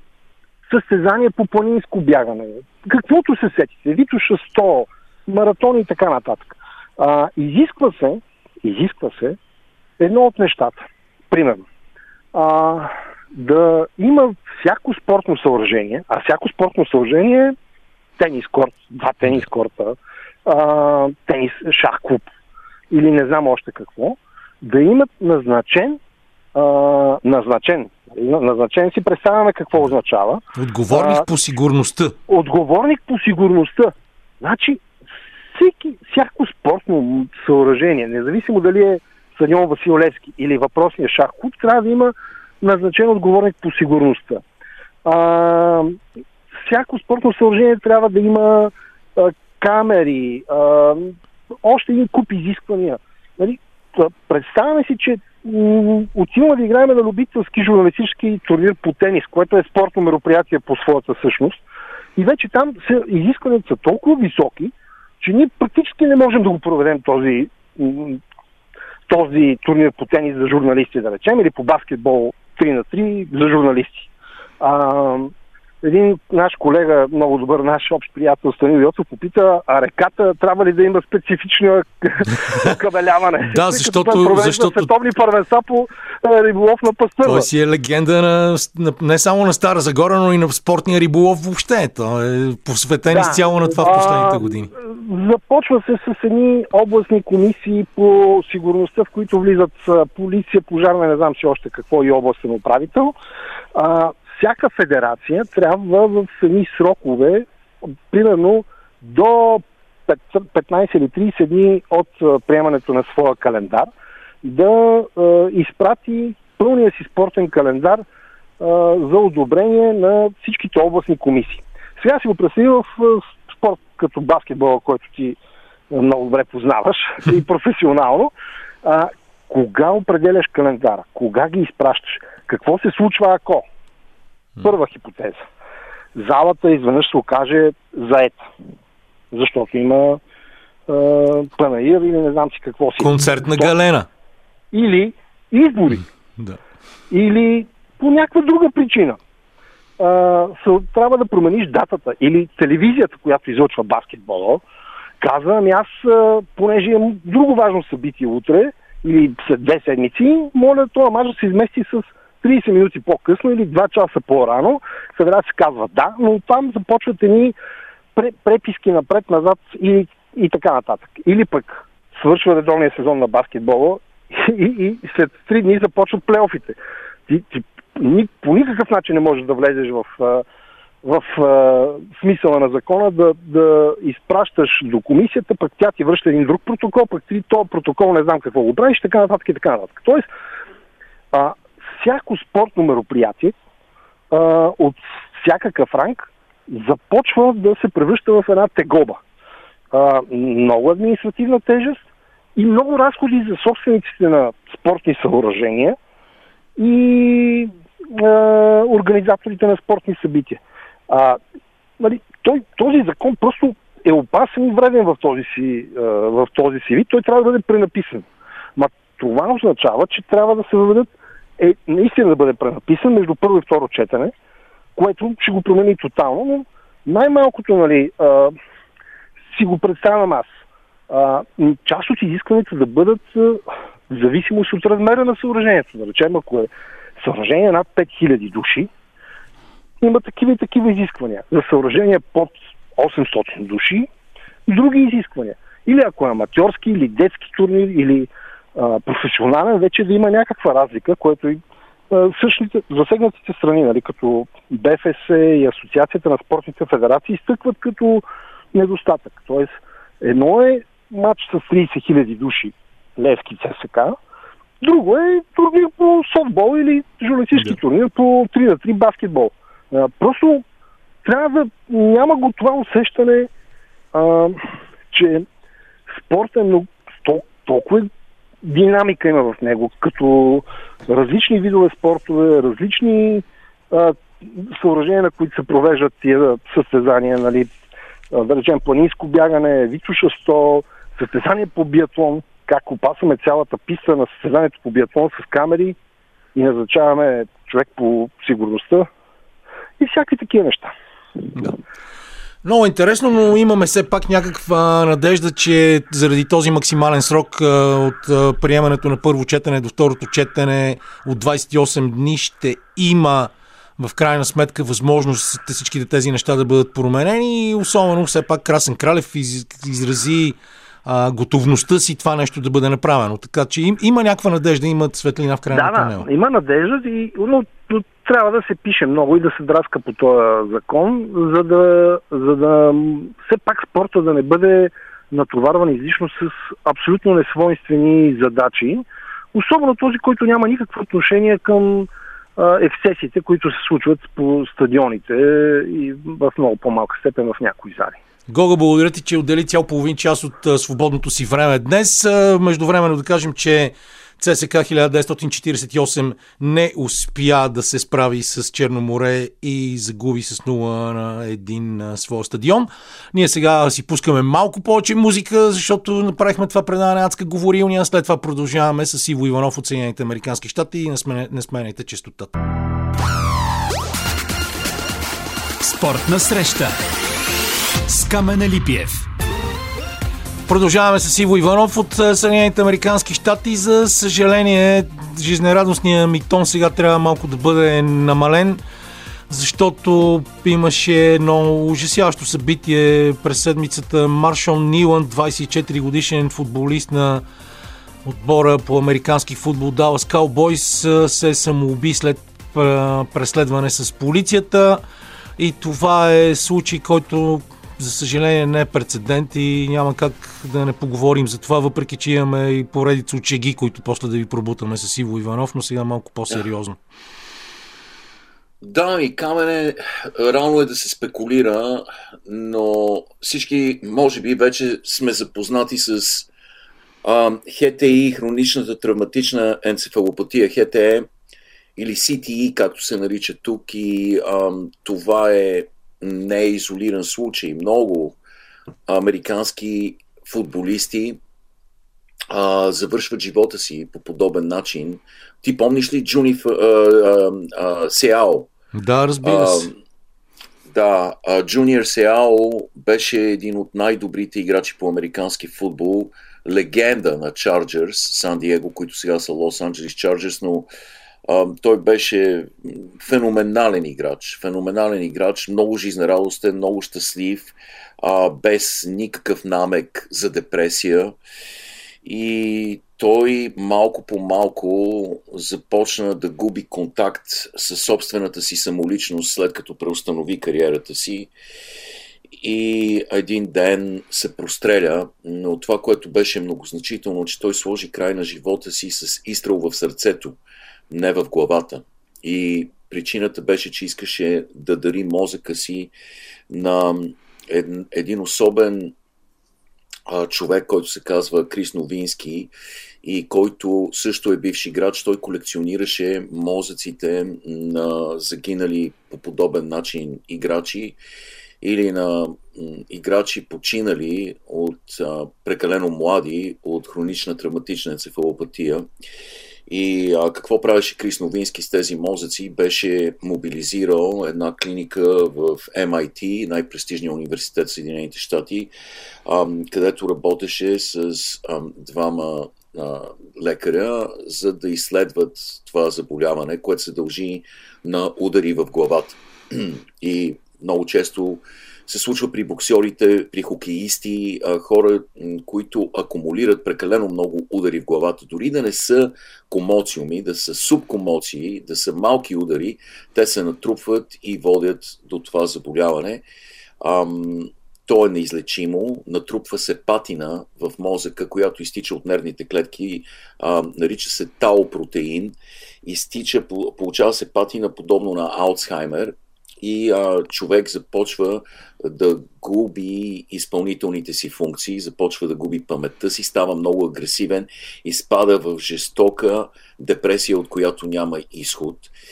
състезание по планинско бягане. Каквото се сетите, Витоша сто, маратони и така нататък. А, изисква се, изисква се едно от нещата. Примерно, а, да има всяко спортно съоръжение, а всяко спортно съоръжение е тенис корт, два тенис корта, а, тенис, шах клуб или не знам още какво, да имат назначен а, назначен. Назначен си представяме какво означава. Отговорник А, по сигурността. Отговорник по сигурността. Значи, всеки, всяко спортно съоръжение, независимо дали е стадион Васил Левски или въпросния шах клуб, трябва да има назначен отговорник по сигурността. А, всяко спортно съоръжение трябва да има а, камери, а, още един куп изисквания. Нали? Представяме си, че м- отиваме да играем на любителски журналистически турнир по тенис, което е спортно мероприятие по своята същност. И вече там се, изискванията са толкова високи, че ние практически не можем да го проведем този, м- този турнир по тенис за журналисти, да речем, или по баскетбол три на три за журналисти. А, един наш колега, много добър наш общ приятел Станил Йоцов, попита, а реката трябва ли да има специфично кабеляване? Да, защото- Той провежда защото- световни първенства по а, риболов на пастърва. Той си е легенда на, на, не само на Стара Загора, но и на спортния риболов въобще. Той е посветен Да. изцяло на това в последните А, години. Започва се с едни областни комисии по сигурността, в които влизат а, полиция, пожарна, не знам си още какво, и областен управител. А, всяка федерация трябва в едни срокове, примерно до петнайсет или трийсет дни от а, приемането на своя календар да а, изпрати пълния си спортен календар а, за одобрение на всичките областни комисии. Сега си го представи в спорт като баскетбола, който ти много добре познаваш и професионално. А, кога определяш календара? Кога ги изпращаш? Какво се случва ако? Първа хипотеза. Залата изведнъж се окаже заета. Защото има а, панаир или не знам си какво си. Концерт на Галена. Или избори. Да. Или по някаква друга причина. Uh, трябва да промениш датата. Или телевизията, която излъчва баскетбола, казва, ами аз, uh, понеже имам друго важно събитие утре, или след две седмици, моля това мач да се измести с трийсет минути по-късно или два часа по-рано. Федерация казва да, но там започват едни преписки напред-назад и, и така нататък. Или пък свършва редовния сезон на баскетбола и, и след три дни започват плейофите. Ти, ти по никакъв начин не можеш да влезеш в, в, в, в смисъла на закона, да, да изпращаш до комисията, пък тя ти връща един друг протокол, пък ти този протокол не знам какво го правиш, така нататък и така нататък. Тоест, а, всяко спортно мероприятие а, от всякакъв ранг започва да се превръща в една тегоба. А, много административна тежест и много разходи за собствениците на спортни съоръжения и а, организаторите на спортни събития. А, нали, той, този закон просто е опасен и вреден в този си, а, в този си вид. Той трябва да бъде пренаписан. Ма това означава, че трябва да се въведат е, наистина да бъде пренаписан между първо и второ четене, което ще го промени тотално, но най-малкото, нали, а, си го представям аз. А, част от изискването да бъдат а, в зависимост от размера на съоръжението. Да речем, ако е съоръжение над пет хиляди души, има такива и такива изисквания. За съоръжение под осемстотин души, други изисквания. Или ако е аматьорски, или детски турнир, или а, професионален, вече да има някаква разлика, което и а, същите, засегнатите страни, нали, като БФС и Асоциацията на спортните федерации, изтъкват като недостатък. Тоест, едно е матч с трийсет хиляди души Левски ЦСК, друго е турнир по софтбол или журналистически yeah. турнир по три на три баскетбол. А, просто трябва да няма го това усещане, а, че спорт е много, тол- толкова динамика има в него, като различни видове спортове, различни а, съоръжения, на които се провеждат тия състезания, нали, да речем планинско бягане, витоша сто, състезание по биатлон, как опасваме цялата писта на състезанието по биатлон с камери и назначаваме човек по сигурността и всякакви такива неща. Да. Много интересно, но имаме все пак някаква надежда, че заради този максимален срок от приемането на първо четене до второто четене от двайсет и осем дни ще има в крайна сметка възможност всичките тези неща да бъдат променени и особено все пак Красен Кралев из, изрази а, готовността си това нещо да бъде направено. Така че им, има някаква надежда, има светлина в края да, на тунела. Да, има надежда, и, но, но трябва да се пише много и да се драска по този закон, за да, за да все пак спорта да не бъде натоварван излишно с абсолютно несвойствени задачи. Особено този, който няма никакво отношение към ексцесиите, които се случват по стадионите и в много по-малка степен в някои зали. Гога, благодаря ти, че отдели цял половин час от а, свободното си време днес. А, междувременно да кажем, че ЦСКА хиляда деветстотин четирийсет и осем не успя да се справи с Черно море и загуби с нула на един на своя стадион. Ние сега си пускаме малко повече музика, защото направихме това предаване Адска говорилния. След това продължаваме с Иво Иванов от Съединените американски щати и не сменяйте честотата. Спортна среща с Камен Липиев. Продължаваме с Иво Иванов от Съединените американски щати. За съжаление, жизнерадостният ми тон сега трябва малко да бъде намален, защото имаше едно ужасяващо събитие през седмицата. Маршал Ниланд, двайсет и четири годишен футболист на отбора по американски футбол Dallas Cowboys, се самоуби след преследване с полицията. И това е случай, който за съжаление не е прецедент и няма как да не поговорим за това, въпреки че имаме и поредица от шеги, които после да ви пробутаме с Иво Иванов, но сега малко по-сериозно. Да, и Камене, рано е да се спекулира, но всички, може би, вече сме запознати с Х Т И, хроничната травматична енцефалопатия, Х Т Е или С Т И, както се нарича тук, и а, това е не е изолиран случай. Много американски футболисти а, завършват живота си по подобен начин. Ти помниш ли Джуни Сеао? Да, разбира се. Да, Джуниор Сеао беше един от най-добрите играчи по американски футбол, легенда на Чарджърс, Сан Диего, които сега са Лос Анджелес Чарджърс, но а, той беше феноменален играч, феноменален играч, много жизнерадостен, много щастлив, а, без никакъв намек за депресия. И той малко по малко започна да губи контакт със собствената си самоличност, след като преустанови кариерата си. И един ден се простреля, но това, което беше многозначително, че той сложи край на живота си с изстрел в сърцето, не в главата. И причината беше, че искаше да дари мозъка си на един особен човек, който се казва Крис Новински и който също е бивш играч. Той колекционираше мозъците на загинали по подобен начин играчи или на играчи починали от а, прекалено млади от хронична травматична енцефалопатия. И а, какво правеше Крис Новински с тези мозъци? Беше мобилизирал една клиника в Ем Ай Ти, най-престижния университет в Съединените щати, а, където работеше с а, двама а, лекаря, за да изследват това заболяване, което се дължи на удари в главата. И много често се случва при боксерите, при хокеисти, хора, които акумулират прекалено много удари в главата. Дори да не са комоциуми, да са субкомоции, да са малки удари, те се натрупват и водят до това заболяване. Ам, то е неизлечимо, натрупва се патина в мозъка, която изтича от нервните клетки, ам, нарича се тау протеин, изтича, получава се патина подобно на Алцхаймер, и а, човек започва да губи изпълнителните си функции, започва да губи паметта си, става много агресивен, изпада в жестока депресия, от която няма изход.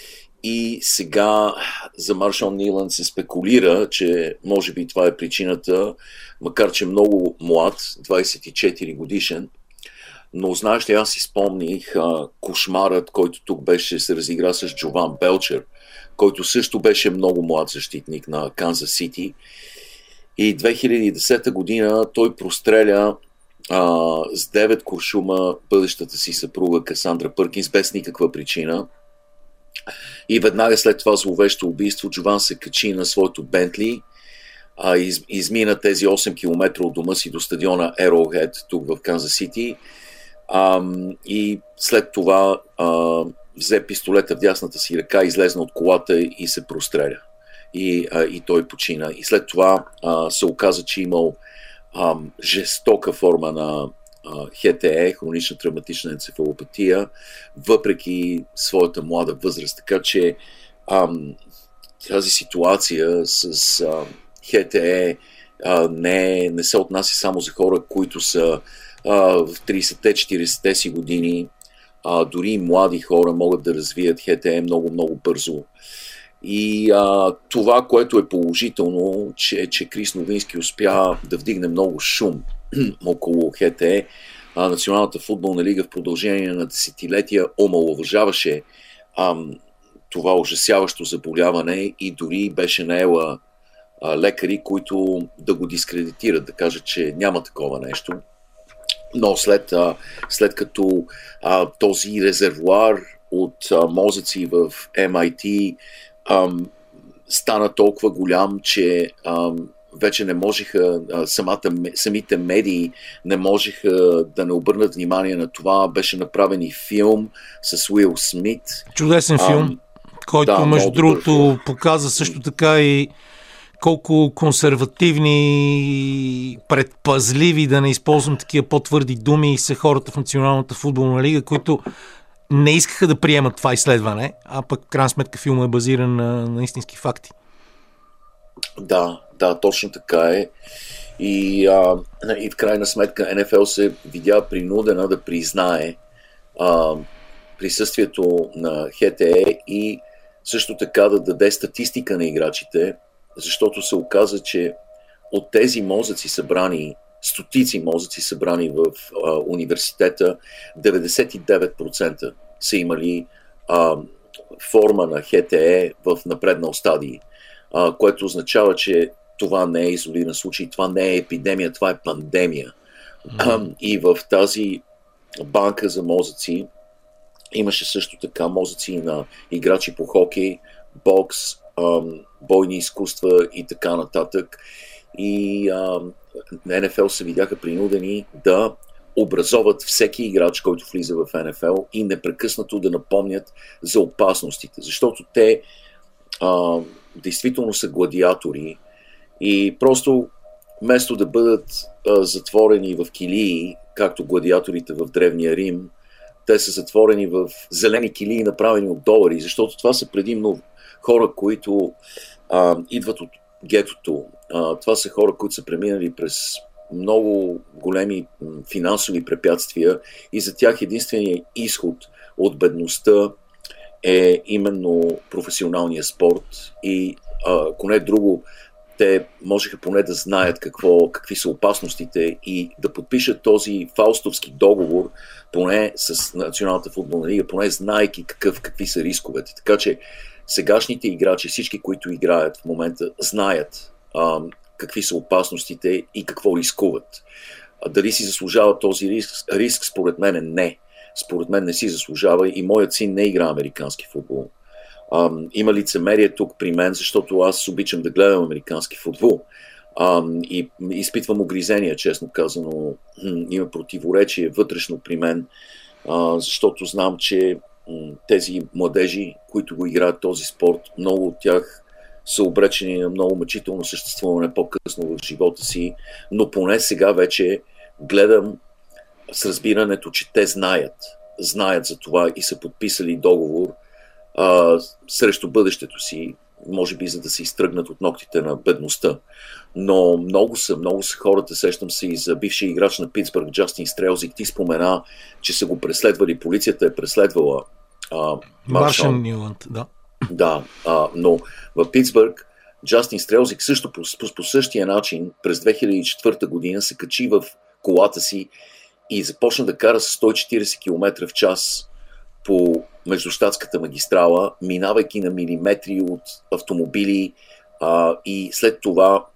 И сега за Маршал Нилан се спекулира, че може би това е причината, макар че много млад, двайсет и четири годишен, но знаеш ли, аз си спомних а, кошмарът, който тук беше, се разигра с Джован Белчер, който също беше много млад защитник на Канзас Сити. И две хиляди и десета година той простреля а, с девет куршума бъдещата си съпруга Касандра Пъркинс без никаква причина. И веднага след това зловещо убийство Джован се качи на своето Бентли, а, из, измина тези осем километра от дома си до стадиона Arrowhead тук в Канзас Сити. А, и след това а, взе пистолета в дясната си ръка, излезна от колата и се простреля. И, а, и той почина. И след това а, се оказа, че имал а, жестока форма на а, Х Т Е, хронична травматична енцефалопатия, въпреки своята млада възраст. Така че а, тази ситуация с а, Х Т Е а, не, не се отнася само за хора, които са а, в трийсетте-четирийсетте си години. А, дори и млади хора могат да развият Х Т Е много-много бързо. И а, това, което е положително, че, че Крис Новински успя да вдигне много шум около Х Т Е. А, Националната футболна лига в продължение на десетилетия омаловажаваше а, това ужасяващо заболяване и дори беше наела а, лекари, които да го дискредитират, да кажат, че няма такова нещо. Но след, а, след като а, този резервуар от а, мозъци в Ем Ай Ти а, стана толкова голям, че а, вече не можеха, а, самата, самите медии не можеха да не обърнат внимание на това. Беше направен и филм с Уил Смит. Чудесен филм, а, който да, между другото показа също така и колко консервативни, предпазливи, да не използвам такива по-твърди думи, са хората в Националната футболна лига, които не искаха да приемат това изследване, а пък в крайна сметка филма е базиран на, на истински факти. Да, да, точно така е. И, а, и в крайна сметка Н Ф Л се видя принудена да признае а, присъствието на Х Т Е и също така да даде статистика на играчите, защото се оказа, че от тези мозъци събрани, стотици мозъци събрани в а, университета, деветдесет и девет процента са имали а, форма на Х Т Е в напреднал стадий, а, което означава, че това не е изолиран случай, това не е епидемия, това е пандемия. Mm-hmm. И в тази банка за мозъци имаше също така мозъци на играчи по хокей, бокс, ам, бойни изкуства и така нататък. И ам, Н Ф Л се видяха принудени да образоват всеки играч, който влиза в Н Ф Л и непрекъснато да напомнят за опасностите, защото те а, действително са гладиатори и просто вместо да бъдат а, затворени в килии, както гладиаторите в Древния Рим, те са затворени в зелени килии, направени от долари, защото това са предимно хора, които а, идват от гетото. А, това са хора, които са преминали през много големи финансови препятствия и за тях единственият изход от бедността е именно професионалния спорт и а, ако не друго, те можеха поне да знаят какво, какви са опасностите и да подпишат този фаустовски договор поне с Националната футболна лига, поне знаейки какъв, какви са рисковете. Така че сегашните играчи, всички, които играят в момента, знаят а, какви са опасностите и какво рискуват. А дали си заслужава този риск? Риск според мен не. Според мен не си заслужава и моят син не игра американски футбол. Um, има лицемерие тук при мен, защото аз обичам да гледам американски футбол um, и изпитвам огризения, честно казано. Има противоречие вътрешно при мен, uh, защото знам, че м- тези младежи, които го играят този спорт, много от тях са обречени на много мъчително съществуване по-късно в живота си, но поне сега вече гледам с разбирането, че те знаят, знаят за това и са подписали договор а, срещу бъдещето си, може би за да се изтръгнат от ногтите на бедността. Но много са, много са хората, сещам се и за бившия играч на Питсбърг, Джастин Стрелзик. Ти спомена, че са го преследвали, полицията е преследвала а, Маршан Нюланд, да. Да, а, но в Питсбърг Джастин Стрелзик също по, по, по същия начин през две хиляди и четвърта година се качи в колата си и започна да кара с сто и четиридесет километра в час по междущатската магистрала, минавайки на милиметри от автомобили, а, и след това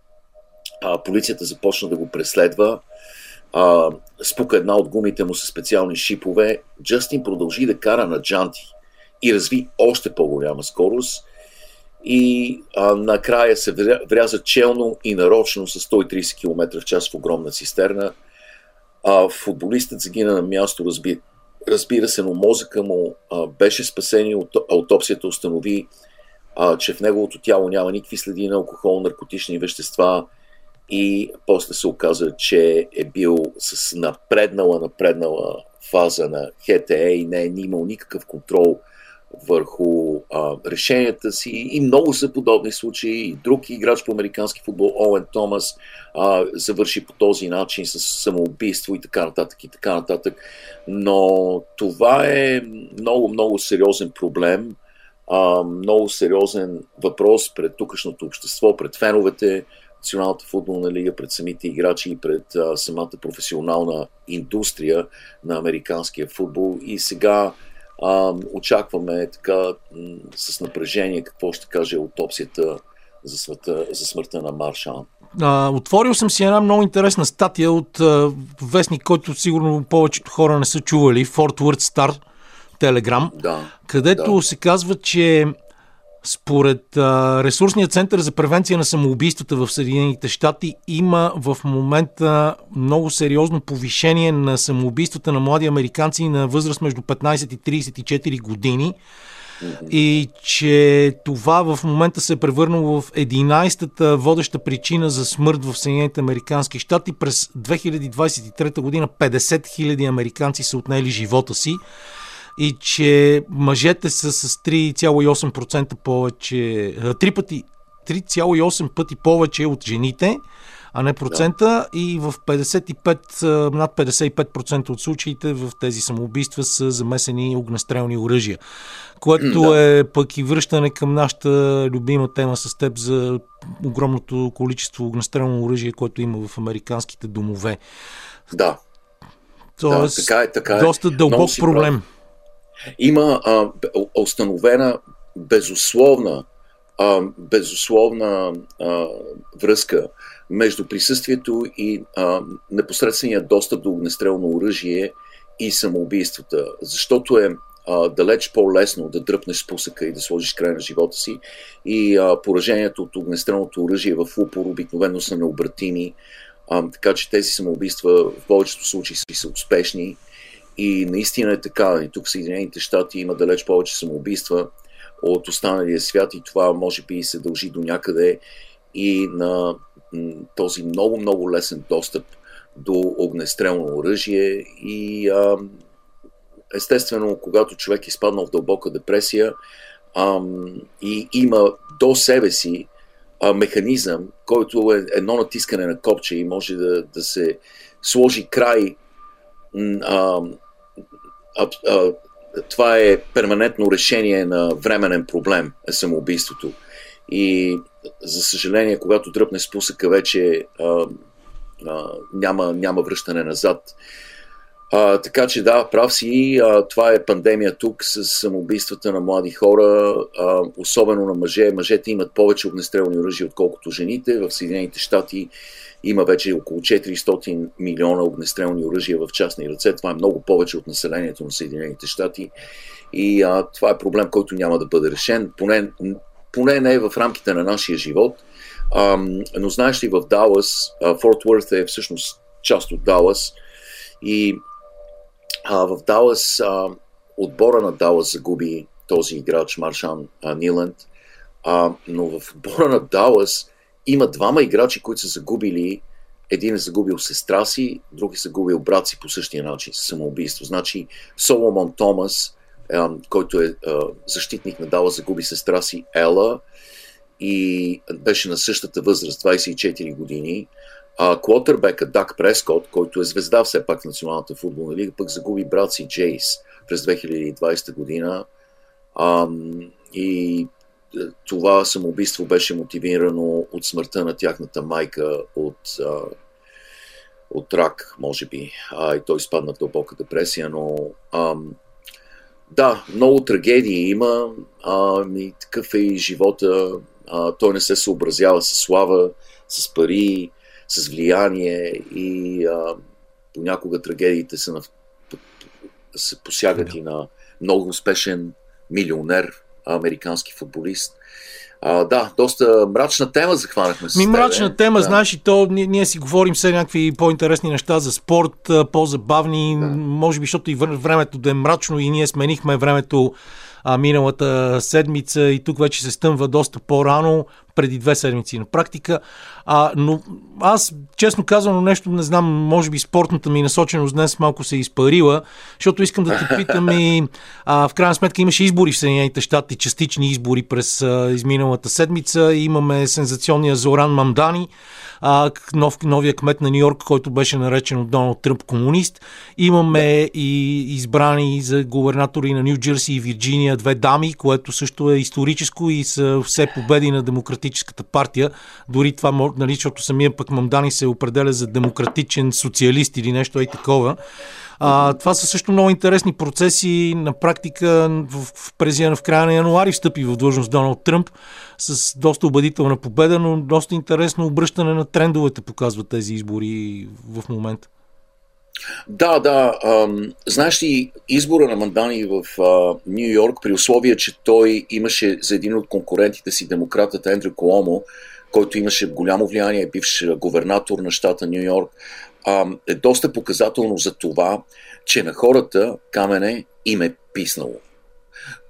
а, полицията започна да го преследва. А, спука една от гумите му със специални шипове. Джастин продължи да кара на джанти и разви още по-голяма скорост и а, накрая се вряза челно и нарочно с сто и тридесет километра в час в огромна цистерна. А, футболистът загина на място, разби, разбира се, но мозъка му а, беше спасен и аутопсията установи, а, че в неговото тяло няма никакви следи на алкохол, наркотични вещества и после се оказа, че е бил с напреднала, напреднала фаза на Х Т Е и не е имал никакъв контрол върху а, решенията си и много са подобни случаи. Друг играч по американски футбол, Оуен Томас, а, завърши по този начин с самоубийство и така нататък и така нататък. Но това е много, много сериозен проблем, а, много сериозен въпрос пред тукашното общество, пред феновете, Националната футболна лига, пред самите играчи и пред а, самата професионална индустрия на американския футбол. И сега а, очакваме така м- с напрежение какво ще каже аутопсията за, света, за смъртта на Маршан. А, отворил съм си една много интересна статия от а, вестник, който сигурно повечето хора не са чували, Fort Worth Star Telegram, Да, където да. се казва, че според а, Ресурсния център за превенция на самоубийствата в Съединените щати има в момента много сериозно повишение на самоубийствата на млади американци на възраст между петнайсет и трийсет и четири години. Mm-hmm. И че това в момента се е превърнало в единайсетата водеща причина за смърт в Съединените американски щати. През две хиляди двадесет и трета година петдесет хиляди американци са отнели живота си и че мъжете са с три цяло и осем процента повече, три пъти, три цяло и осем пъти повече от жените, а не процента, да. И в петдесет и пет, над петдесет и пет процента от случаите в тези самоубийства са замесени огнестрелни оръжия, което да. Е пък и връщане към нашата любима тема с теб за огромното количество огнестрелно оръжие, което има в американските домове. Да. Тоест, да, така е, така е. Доста дълбок проблем. Прав. Има а, установена безусловна а, безусловна а, връзка между присъствието и а, непосредствения достъп до огнестрелно оръжие и самоубийствата. Защото е а, далеч по-лесно да дръпнеш спусъка и да сложиш край на живота си. И а, поражението от огнестрелното оръжие в упор обикновено са необратими, а, така че тези самоубийства в повечето случаи са успешни. И наистина е така. И тук в Съединените щати има далеч повече самоубийства от останалия свят и това може би се дължи до някъде и на този много-много лесен достъп до огнестрелно оръжие и а, естествено, когато човек е изпаднал в дълбока депресия а, и има до себе си а, механизъм, който е едно натискане на копче и може да, да се сложи край. А, а, а, това е перманентно решение на временен проблем, е самоубийството. И за съжаление, когато дръпне спусъка, вече а, а, няма, няма връщане назад. А, така че да, прав си, а, това е пандемия тук с самоубийствата на млади хора, а, особено на мъже. Мъжете имат повече огнестрелни оръжия, отколкото жените. В Съединените щати има вече около четиристотин милиона огнестрелни оръжия в частни ръце. Това е много повече от населението на Съединените щати. И а, това е проблем, който няма да бъде решен. Поне, поне не е в рамките на нашия живот. А, но знаеш ли, в Далас, Форт Уърт е всъщност част от Далас. И а, в Далас, а, отбора на Далас загуби този играч Маршан а, Ниленд. А, но в отбора на Далас има двама играчи, които са загубили. Един е загубил сестра си, друг е загубил брат си по същия начин, с самоубийство. Значи Соломон Томас, е, който е, е защитник на Далас, загуби сестра си Ела и беше на същата възраст, двадесет и четири години. А квотербека Дак Прескот, който е звезда все пак в Националната футболна лига, пък загуби брат си Джейс през две хиляди и двадесета година. А, и това самоубийство беше мотивирано от смъртта на тяхната майка от, а, от рак, може би. А, и той изпадна в дълбока депресия, но а, да, много трагедии има. А, и такъв е и живота. А, той не се съобразява с слава, с пари, с влияние и а, понякога трагедиите са на, се посягат да. И на много успешен милионер, американски футболист. А, да, доста мрачна тема захванахме с Ми тебе. мрачна тема, да. Знаеш, и то ние, ние си говорим все някакви по-интересни неща за спорт, по-забавни, да. Може би, защото и времето да е мрачно и ние сменихме времето а, миналата седмица и тук вече се стъмва доста по-рано, преди две седмици на практика. А, но аз, честно казано, нещо не знам, може би спортната ми насоченост днес малко се е изпарила, защото искам да те питам и а, в крайна сметка имаше избори в Съединените щати, частични избори през а, изминалата седмица. Имаме сензационния Зоран Мамдани, а, нов, новия кмет на Ню Йорк, който беше наречен от Доналд Тръмп комунист. Имаме и избрани за губернатори на Ню Джерси и Вирджиния две дами, което също е историческо и са все победи на демократическата партия. Дори това, нали, защото самия пък Мамдани се определя за демократичен социалист или нещо и такова. А, това са също много интересни процеси. На практика в, в презия в края на януари встъпи в длъжност Доналд Тръмп с доста убедителна победа, но доста интересно обръщане на трендовете показват тези избори в момента. Да, да. Ам, знаеш ли, избора на Мамдани в Ню Йорк, при условие, че той имаше за един от конкурентите си демократът Ендрю Куомо, който имаше голямо влияние, бивш губернатор на щата Ню Йорк, ам, е доста показателно за това, че на хората, Камене, им е писнало.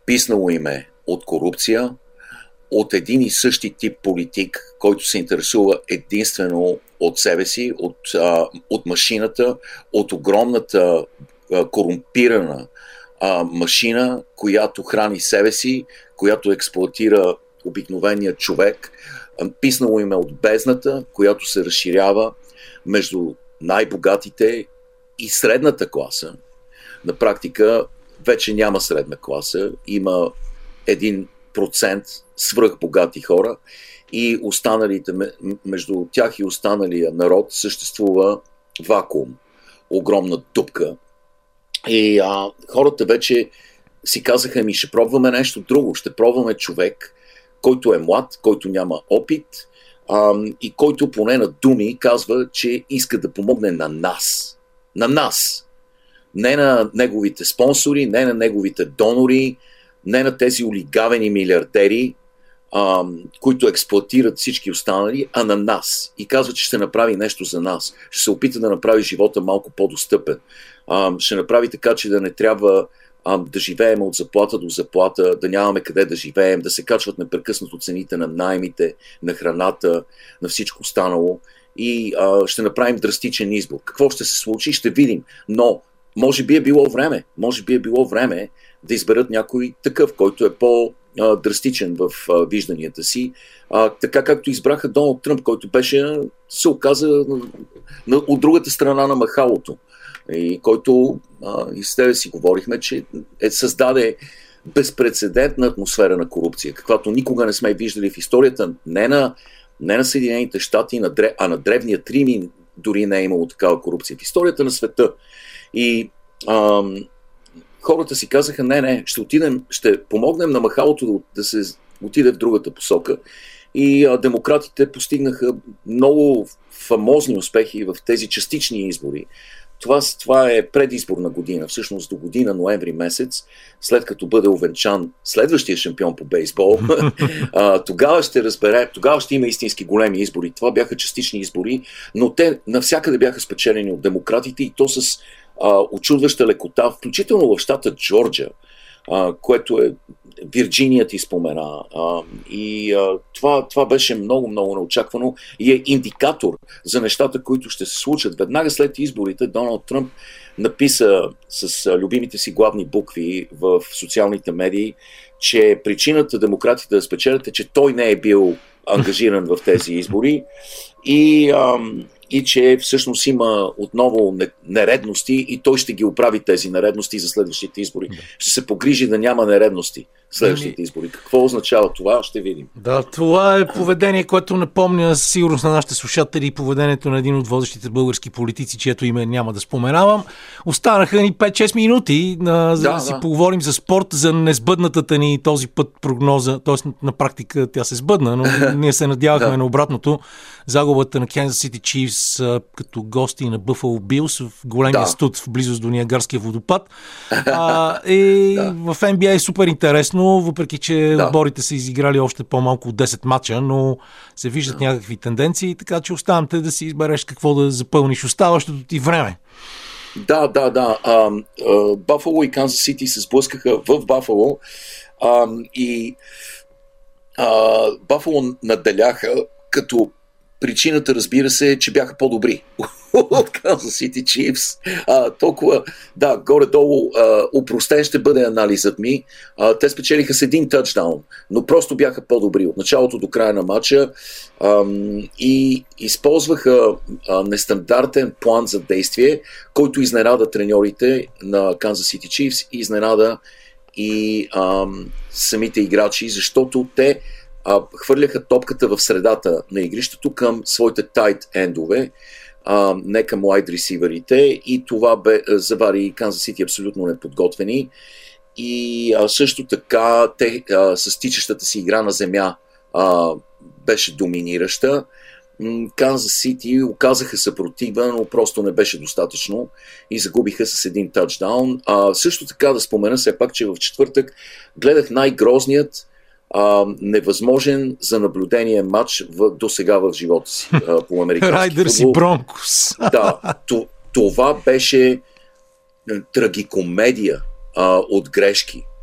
Писнало им е от корупция, от един и същи тип политик, който се интересува единствено от себе си, от, а, от машината, от огромната а, корумпирана а, машина, която храни себе си, която експлоатира обикновения човек. Писнало им е от бездната, която се разширява между най-богатите и средната класа. На практика вече няма средна класа, има един процент свръхбогати хора и останалите, между тях и останалия народ съществува вакуум, огромна дупка. И а, хората вече си казаха, ми ще пробваме нещо друго, ще пробваме човек, който е млад, който няма опит а, и който поне на думи казва, че иска да помогне на нас. На нас. Не на неговите спонсори, не на неговите донори, не на тези олигавени милиардери, а, които експлоатират всички останали, а на нас. И казва, че ще направи нещо за нас. Ще се опита да направи живота малко по-достъпен. А, ще направи така, че да не трябва а, да живеем от заплата до заплата, да нямаме къде да живеем, да се качват непрекъснато цените на наймите, на храната, на всичко останало. И а, ще направим драстичен избор. Какво ще се случи, ще видим. Но може би е било време. Може би е било време да изберат някой такъв, който е по-драстичен в а, вижданията си. А, така както избраха Доналд Тръмп, който беше, се оказа на, на, от другата страна на махалото. И който а, и с тебе си говорихме, че е създаде безпрецедентна атмосфера на корупция, каквато никога не сме виждали в историята не на, не на Съединените щати, а на древния Рим дори не е имало такава корупция. В историята на света. И ам, хората си казаха, не, не, ще отидем, ще помогнем на махалото да, да се отиде в другата посока. И а, демократите постигнаха много фамозни успехи в тези частични избори. Това, това е предизборна година, всъщност до година, ноември месец, след като бъде увенчан следващия шампион по бейсбол, а, тогава ще разбере, тогава ще има истински големи избори. Това бяха частични избори, но те навсякъде бяха спечелени от демократите и то с а, очудваща лекота, включително в щата Джорджия, а, което е Вирджиния ти спомена. А, и а, това, това беше много, много неочаквано и е индикатор за нещата, които ще се случат. Веднага след изборите Доналд Тръмп написа с а, любимите си главни букви в социалните медии, че причината демократите да спечелят е, че той не е бил ангажиран в тези избори и, а, и че всъщност има отново нередности и той ще ги оправи тези нередности за следващите избори. Да. Ще се погрижи да няма нередности в следващите избори. Какво означава това? Ще видим. Да, това е поведение, което напомня сигурност на нашите слушатели и поведението на един от водещите български политици, чието име няма да споменавам. Останаха ни пет-шест минути, на, за да, да си да. поговорим за спорт, за несбъднатата ни този път прогноза, т.е. на практика тя се сбъдна, но ние се надявахме да. на обратното. Загубата на Kansas City Chiefs като гости на Buffalo Bills в големия да. студ в близост до Ниагарския водопад. А, и да. в Н Б А е супер интересно, въпреки че да. отборите са изиграли още по-малко от десет мача, но се виждат да. някакви тенденции, така че оставам те да си избереш какво да запълниш оставащото ти време. Да, да, да. Бафало и Канзас Сити се сблъскаха в Бафало и Бафало наделяха, като причината, разбира се, е, че бяха по-добри от Kansas City Chiefs. А, толкова, да, горе-долу а, упростен ще бъде анализът ми. А, те спечелиха с един тъчдаун, но просто бяха по-добри от началото до края на матча а, и използваха а, нестандартен план за действие, който изненада треньорите на Kansas City Chiefs и изненада и а, самите играчи, защото те А, хвърляха топката в средата на игрището към своите тайт ендове, а, не към wide ресиверите, и това бе, завари Канзас Сити абсолютно неподготвени. И а, също така те а, с тичащата си игра на земя а, беше доминираща. Канзас Сити оказаха съпротива, но просто не беше достатъчно и загубиха с един тъчдаун. А, също така да спомена все пак, че в четвъртък гледах най-грозният Uh, невъзможен за наблюдение матч в, до сега в живота си uh, по американски Райдърс и Бронкос. Да, то, това беше трагикомедия uh, от грешки.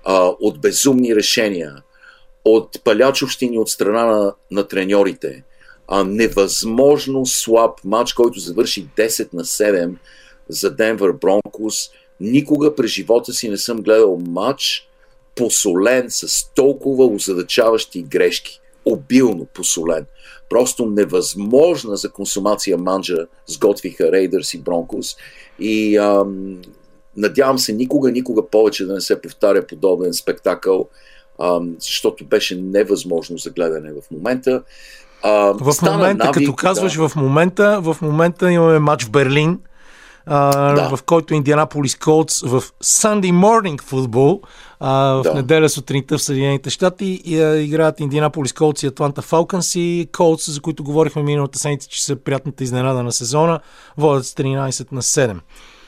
а, от безумни решения, от палячовщини от страна на, на треньорите. А, невъзможно слаб матч, който завърши десет на седем за Денвър Бронкос. Никога през живота си не съм гледал матч посолен с толкова озадачаващи грешки. Обилно посолен. Просто невъзможна за консумация манджа сготвиха Рейдърс и Бронкос. И ам, надявам се никога, никога повече да не се повтаря подобен спектакъл, ам, защото беше невъзможно за гледане в момента. А, в момента, навик, като казваш да. в момента, в момента имаме матч в Берлин, Uh, да. в който Индианаполис Колтс в Sunday Morning Football uh, в да. неделя сутринта в Съединените щати и, uh, играят Индианаполис Колтс и Атланта Фалкънс и Колтс, за които говорихме миналата седмица, че са приятната изненада на сезона, водят с тринайсет на седем.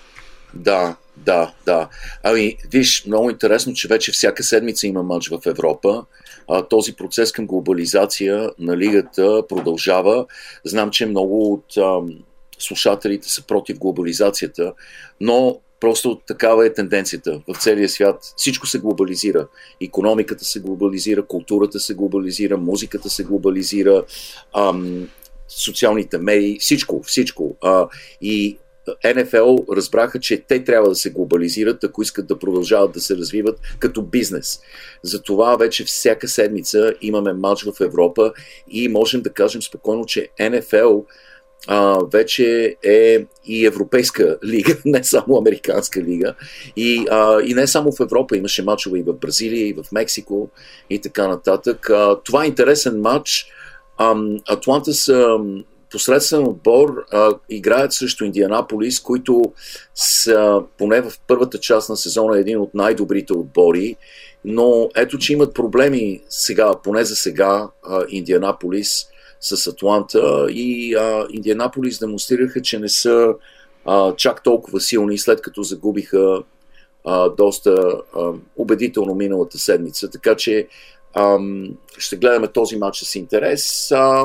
Да, да, да. Ами, виж, много интересно, че вече всяка седмица има матч в Европа. А, този процес към глобализация на лигата продължава. Знам, че много от ам, слушателите са против глобализацията, но просто такава е тенденцията в целия свят. Всичко се глобализира. Икономиката се глобализира, културата се глобализира, музиката се глобализира, ам, социалните медии, всичко, всичко. А, и Ен Еф Ел разбраха, че те трябва да се глобализират, ако искат да продължават да се развиват като бизнес. Затова вече всяка седмица имаме матч в Европа и можем да кажем спокойно, че Ен Еф Ел а, вече е и европейска лига, не само американска лига. И, а, и не само в Европа, имаше матчове и в Бразилия, и в Мексико и така нататък. А, това е интересен матч. Атланта са посредствен отбор, а, играят срещу Индианаполис, които са, поне в първата част на сезона, един от най-добрите отбори, но ето, че имат проблеми сега, поне за сега, а, Индианаполис с Атланта и а, Индианаполис демонстрираха, че не са а, чак толкова силни, след като загубиха а, доста а, убедително миналата седмица, така че а, ще гледаме този матч с интерес. А,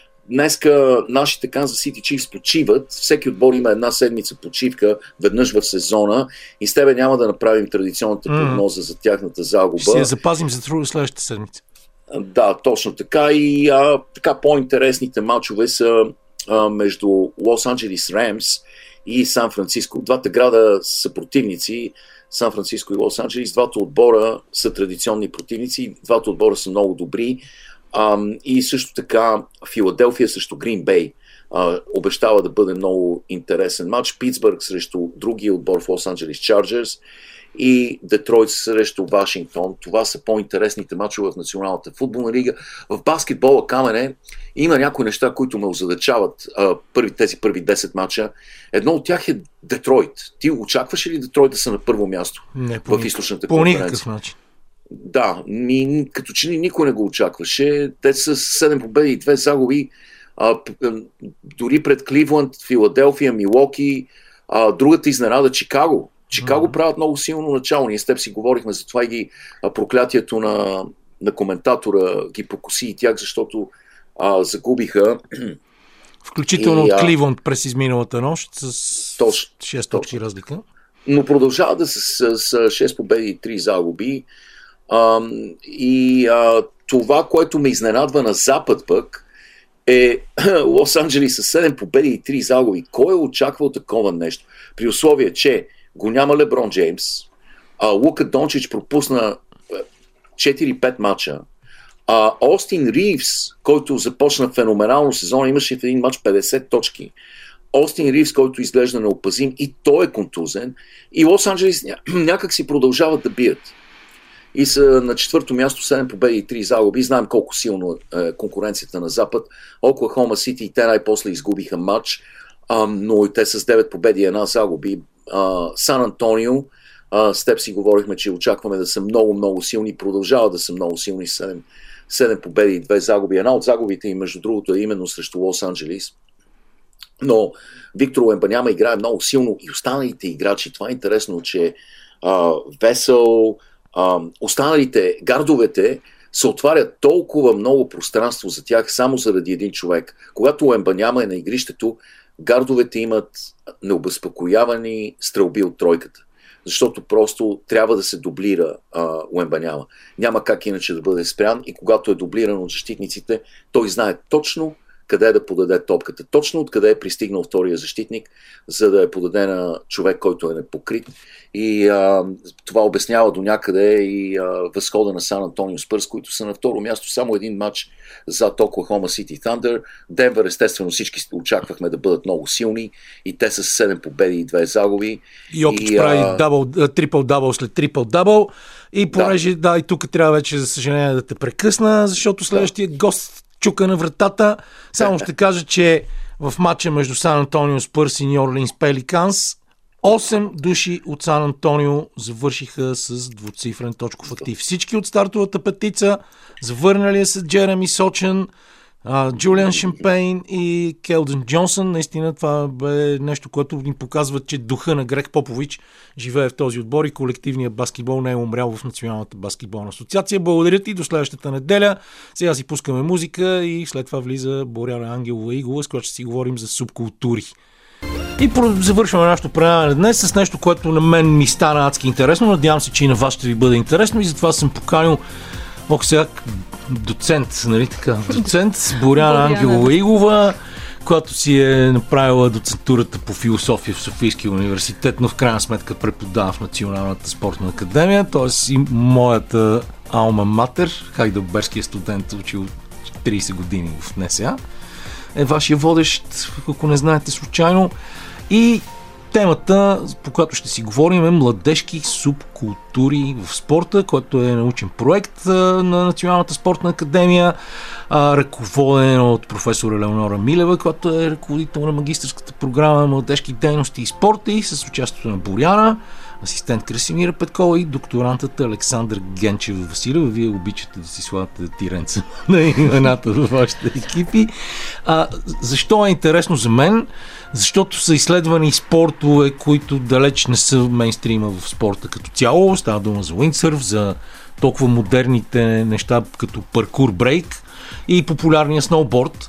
Днеска нашите Канзас Сити Чифс почиват. Всеки отбор има една седмица почивка веднъж в сезона и с тебе няма да направим традиционната прогноза mm. за тяхната загуба. Ще я запазим за друга следващата седмица. Да, точно така. И а, така по-интересните матчове са а, между Лос Анджелис Рамс и Сан Франциско. Двата града са противници. Сан Франциско и Лос Анджелис. Двата отбора са традиционни противници. Двата отбора са много добри. Um, и също така Филаделфия срещу Грин Бей uh, обещава да бъде много интересен матч. Питсбърг срещу другия отбор в Лос Анджелис Чарджърс и Детройт срещу Вашингтон. Това са по-интересните матчове в Националната футболна лига. В баскетбола, Камене, има някои неща, които ме озадачават uh, първи, тези първи десет матча. Едно от тях е Детройт. Ти очакваш ли Детройт да са на първо място Не, в източната по конференция? По никакъв начин. Да, ни, като че ли никой не го очакваше. Те са седем победи и две загуби. А, дори пред Кливланд, Филаделфия, Милоки. А, другата изненада Чикаго. Чикаго mm-hmm. правят много силно начало. Ние с теб си говорихме за това и ги, а, проклятието на, на коментатора ги покоси и тях, защото а, загубиха. Включително и, от Кливланд през изминалата нощ с точно, шест точки разлика. Но продължава да са с, с шест победи и три загуби. Um, и uh, това, което ме изненадва на Запад пък, е Лос Анджелис с седем победи и три загуби. Кой е очаквал такова нещо? При условие, че го няма Леброн Джеймс, а Лука Дончич пропусна четири-пет мача, а Остин Ривс, който започна феноменално сезон, имаше в един мач петдесет точки. Остин Ривс, който изглежда неопазим и той е контузен, и Лос Анджелис ня- някак си продължават да бият. И са на четвърто място седем победи и три загуби. Знаем колко силно е конкуренцията на Запад. Оклахома Сити и те най-после изгубиха матч, а, но и те с девет победи и една загуби. А, Сан Антонио, а, с теб си говорихме, че очакваме да са много-много силни. Продължават да са много силни. седем, седем победи и две загуби. Една от загубите им, между другото, е именно срещу Лос Анджелис. Но Виктор Уембаняма играе много силно и останалите играчи. Това е интересно, че а, Весел, а, останалите гардовете се отварят толкова много пространство за тях само заради един човек. Когато Уембаняма е на игрището, гардовете имат необезпокоявани стрелби от тройката. защото просто трябва да се дублира Уембаняма. Няма как иначе да бъде спрян и когато е дублиран от защитниците, той знае точно къде да подаде топката, точно откъде е пристигнал втория защитник, за да я подаде на човек, който е непокрит. И а, това обяснява до някъде и а, възхода на Сан Антонио Спърс, които са на второ място, само един матч зад Оклахома Сити Thunder. Денвър, естествено, всички очаквахме да бъдат много силни и те са с седем победи и две загуби. Йокич и, прави а... трипъл-дабъл след трипъл-дабъл и понеже, да. да, и тук трябва вече, за съжаление, да те прекъсна, защото следващия да. гост чука на вратата. Само ще кажа, че в матча между Сан Антонио Спърс и Ню Орлинс Пеликанс осем души от Сан Антонио завършиха с двуцифрен точков актив. Всички от стартовата петица завърнали се Джереми Сочен, Джулиан Шемпейн и Келдън Джонсън. Наистина това бе нещо, което ни показва, че духа на Грег Попович живее в този отбор и колективният баскетбол не е умрял в Националната баскетболна асоциация. Благодаря ти, до следващата неделя. Сега си пускаме музика и след това влиза Боряна Ангелова Игова, с която ще си говорим за субкултури. И завършваме нашето предаване днес с нещо, което на мен ми стана адски интересно. Надявам се, че и на вас ще ви бъде интересно и затова съм поканил Ох, сега доцент, нали така? Доцент Боряна Ангелова Игова, която си е направила доцентурата по философия в Софийския университет, но в крайна сметка преподава в Националната спортна академия, т.е. и моята алма матер, хайделбергския студент, учил трийсет години в НСА, е вашия водещ, ако не знаете случайно. И темата, по която ще си говорим, е младежки субкултури в спорта, който е научен проект на Националната спортна академия, ръководен от професор Елеонора Милева, която е ръководител на магистърската програма Младежки дейности и спорта, и с участието на Боряна, асистент Красимира Петкова и докторантата Александър Генчева Василева. Вие обичате да си слагате тиренца на имената във вашите екипи. А, защо е интересно за мен? Защото са изследвани спортове, които далеч не са мейнстрима в спорта като цяло. Става дума за уиндсърф, за толкова модерните неща като паркур брейк и популярния сноуборд.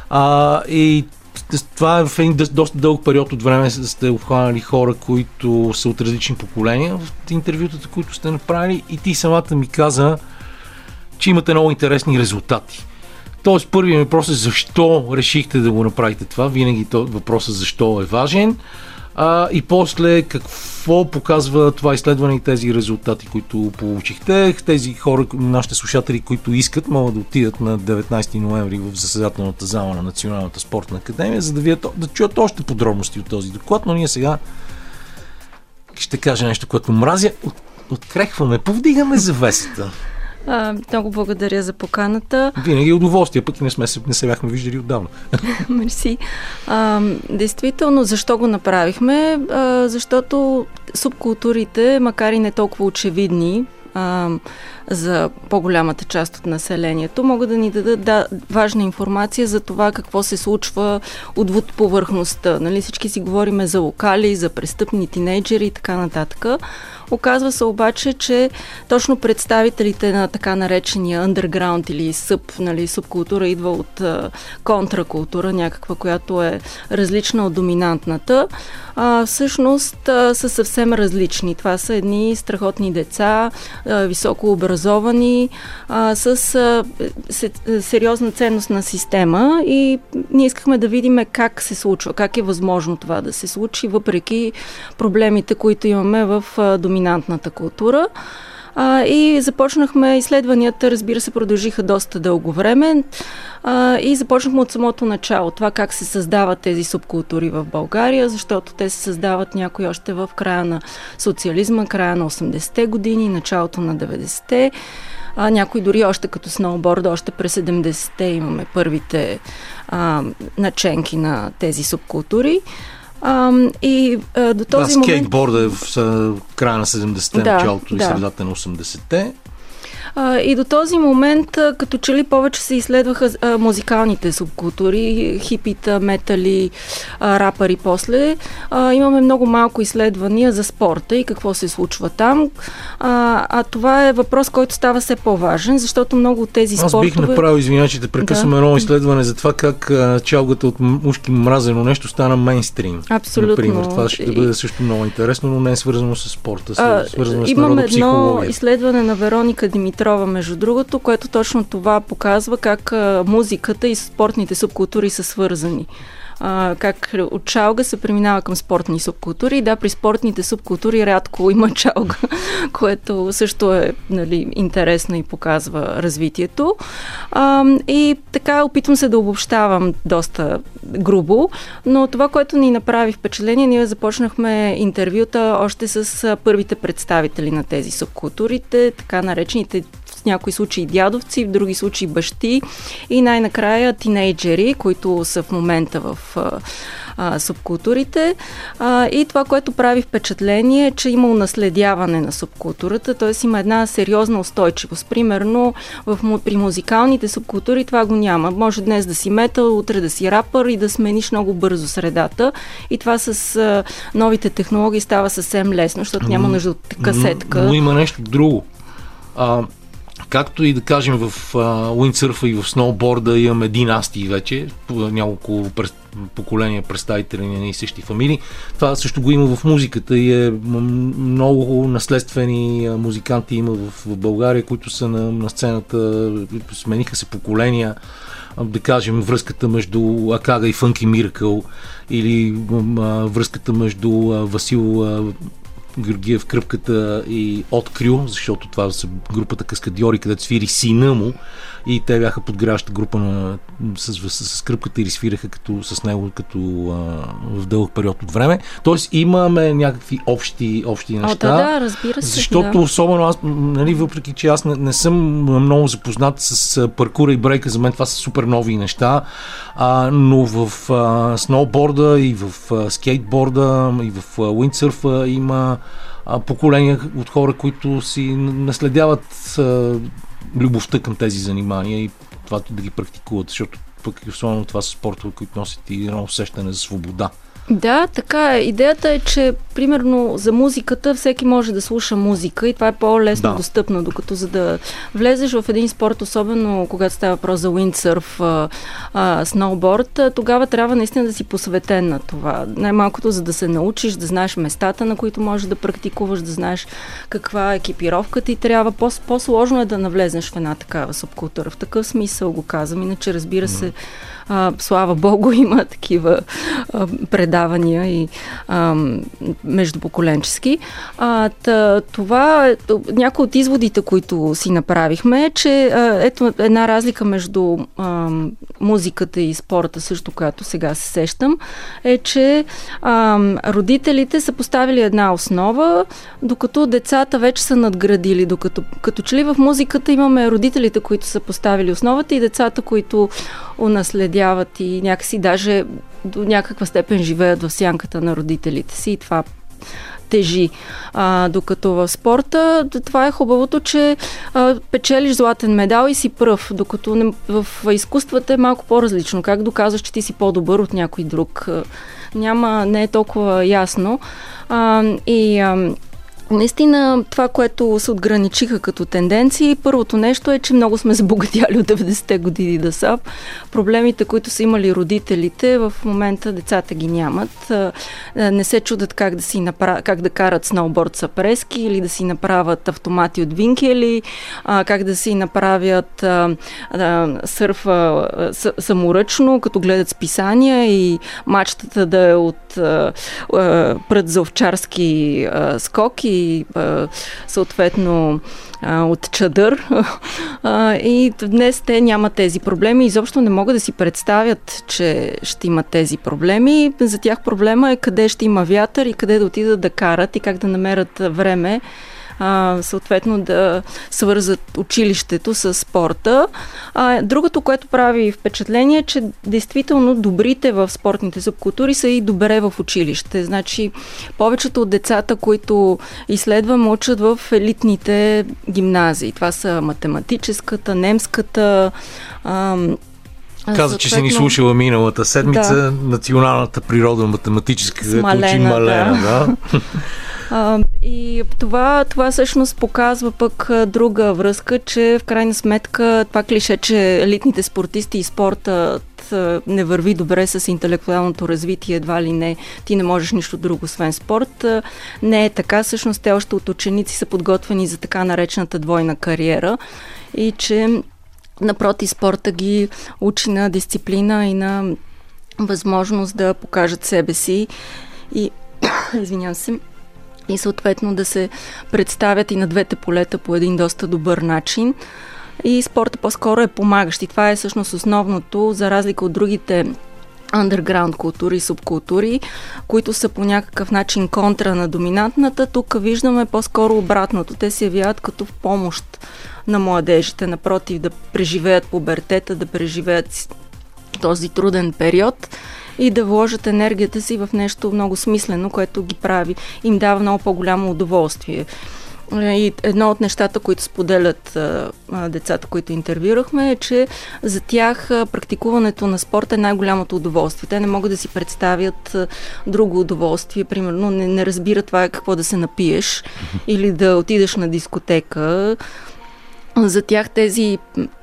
А, и това е в един доста дълъг период от време сте обхванали хора, които са от различни поколения в интервютата, които сте направили, и ти самата ми каза, че имате много интересни резултати. Тоест, първият въпрос е защо решихте да го направите това. Винаги въпросът защо е важен. А, и после какво показва това изследване и тези резултати, които получихте. Тези хора, нашите слушатели, които искат, могат да отидат на деветнайсети ноември в заседателната зала на Националната спортна академия, за да, видят, да чуят още подробности от този доклад, но ние сега ще кажа нещо, което мразя. От, открехваме, повдигаме завесата. А, много благодаря за поканата. Винаги удоволствие, пък и не, сме, не се бяхме виждали отдавна. Мерси. А, действително, защо го направихме? А, защото субкултурите, макар и не толкова очевидни а, за по-голямата част от населението, могат да ни дадат да, важна информация за това какво се случва отвъд повърхността. Нали? Всички си говориме за локали, за престъпни тинейджери и така нататък. Оказва се обаче, че точно представителите на така наречения underground или съб, нали, субкултура идва от а, контракултура, някаква, която е различна от доминантната, а, всъщност а, са съвсем различни. Това са едни страхотни деца, а, високо образовани, а, с а, се, сериозна ценностна система, и ние искахме да видим как се случва, как е възможно това да се случи, въпреки проблемите, които имаме в а, доминантната култура. А, и започнахме изследванията, разбира се, продължиха доста дълго време, а, и започнахме от самото начало, това как се създават тези субкултури в България, защото те се създават някои още в края на социализма, края на осемдесетте години, началото на деветдесетте. А, някои дори още като сноуборда, още през седемдесетте имаме първите а, наченки на тези субкултури. Um, и uh, до този да, момент... скейтборда е в uh, края на седемдесетте, да, началото да. и средата на осемдесетте. А, и до този момент, а, като че ли повече се изследваха а, музикалните субкултури, хипита, метали, а, рапъри после. А, имаме много малко изследвания за спорта и какво се случва там. А, а това е въпрос, който става все по-важен, защото много от тези Аз спортове... бих направил, извиня, че те прекъсвам да. едно изследване за това как а, чалгата от ушки мразено нещо стана мейнстрим. Абсолютно. Например, това ще бъде също много интересно, но не е свързано с спорта, свързано с Имаме народопсихология. едно изследване на Вероника Димитрова, между другото, което точно това показва как а, музиката и спортните субкултури са свързани. А, как от чалга се преминава към спортни субкултури. Да, при спортните субкултури рядко има чалга, което също е, нали, интересно и показва развитието. А, и така опитвам се да обобщавам доста грубо, но това, което ни направи впечатление, ние започнахме интервюта още с първите представители на тези субкултурите, така наречените в някои случаи дядовци, в други случаи бащи и най-накрая тинейджери, които са в момента в а, а, субкултурите. А, и това, което прави впечатление, е, че има унаследяване на субкултурата, т.е. има една сериозна устойчивост. Примерно в, при музикалните субкултури това го няма. Може днес да си метал, утре да си рапър и да смениш много бързо средата. И това с а, новите технологии става съвсем лесно, защото няма нужда от касетка. Но, но има нещо друго. А, Както и да кажем в уиндсърфа и в сноуборда имаме династии вече, няколко през, поколения представители на и същи фамилии. Това също го има в музиката и е много наследствени музиканти има в, в България, които са на, на сцената, смениха се поколения, да кажем връзката между Акага и Фънки Миракъл или а, връзката между а, Васил а, Георгиев Кръпката и Открю, защото това са групата Каскадьори, където свири сина му и те бяха подгряваща група на, с, с, с Кръпката и свираха като, с него като а, в дълъг период от време. Тоест имаме някакви общи, общи неща. О, да, да, разбира се. Защото да. особено аз, нали, въпреки че аз не, не съм много запознат с паркура и брейка, за мен това са супер нови неща, а, но в а, сноуборда и в а, скейтборда и в а, уиндсърфа има а, поколения от хора, които си наследяват а, любовта към тези занимания и това да ги практикуват, защото пък особено това са спортове, които носят и едно усещане за свобода. Да, така е. Идеята е, че примерно за музиката всеки може да слуша музика и това е по-лесно да. достъпно, докато за да влезеш в един спорт, особено когато става въпрос за уиндсърф, сноуборд, тогава трябва наистина да си посветен на това. Най-малкото, за да се научиш, да знаеш местата, на които можеш да практикуваш, да знаеш каква е екипировката и трябва. По-сложно е да навлезнеш в една такава субкултура. В такъв смисъл го казвам. Иначе, разбира се, а, слава Богу, има такива а, предавания и а, междупоколенчески. А, тъ, това е някои от изводите, които си направихме, е, че а, ето една разлика между а, музиката и спорта, също която сега се сещам, е, че а, родителите са поставили една основа, докато децата вече са надградили, докато като че ли в музиката имаме родителите, които са поставили основата и децата, които унаследяват и някакси даже до някаква степен живеят в сянката на родителите си и това тежи. А, докато в спорта това е хубавото, че а, печелиш златен медал и си пръв, докато не, в изкуствата е малко по-различно. Как доказваш, че ти си по-добър от някой друг? Няма, не е толкова ясно. А, и а, наистина това, което се отграничиха като тенденции, първото нещо е, че много сме забогатяли от деветдесетте години да са. Проблемите, които са имали родителите, в момента децата ги нямат. Не се чудят как да, си направ... как да карат сноуборд сапрески или да си направят автомати от винкели, как да си направят а, а, сърфа а, саморъчно, като гледат списания и мачтата да е от а, а, прът за овчарски а, скоки и съответно от чадър. И днес те нямат тези проблеми. Изобщо не могат да си представят, че ще имат тези проблеми. За тях проблема е къде ще има вятър и къде да отидат да карат и как да намерят време а, съответно да свързат училището с спорта. А, другото, което прави впечатление, е, че действително добрите в спортните субкултури са и добре в училище. Значи, повечето от децата, които изследвам, учат в елитните гимназии. Това са математическата, немската. Ам, Каза, съответно... че си ни слушала миналата седмица, да. Националната природа математическа, където учи Малена. Да. А, и това, това всъщност показва пък друга връзка, че в крайна сметка това клише, че елитните спортисти и спортът не върви добре с интелектуалното развитие, едва ли не, ти не можеш нищо друго, освен спорт. Не е така. Всъщност те още от ученици са подготвени за така наречената двойна кариера и че напротив, спорта ги учи на дисциплина и на възможност да покажат себе си и извинявам се, и съответно да се представят и на двете полета по един доста добър начин. И спорта по-скоро е помагащ. И това е всъщност основното, за разлика от другите underground култури и субкултури, които са по някакъв начин контра на доминантната. Тук виждаме по-скоро обратното. Те се явяват като в помощ на младежите, напротив, да преживеят пубертета, да преживеят този труден период и да вложат енергията си в нещо много смислено, което ги прави, им дава много по-голямо удоволствие. И едно от нещата, които споделят а, децата, които интервюрахме, е, че за тях а, практикуването на спорта е най-голямото удоволствие. Те не могат да си представят а, друго удоволствие. Примерно не, не разбират това е какво да се напиеш или да отидеш на дискотека. За тях тези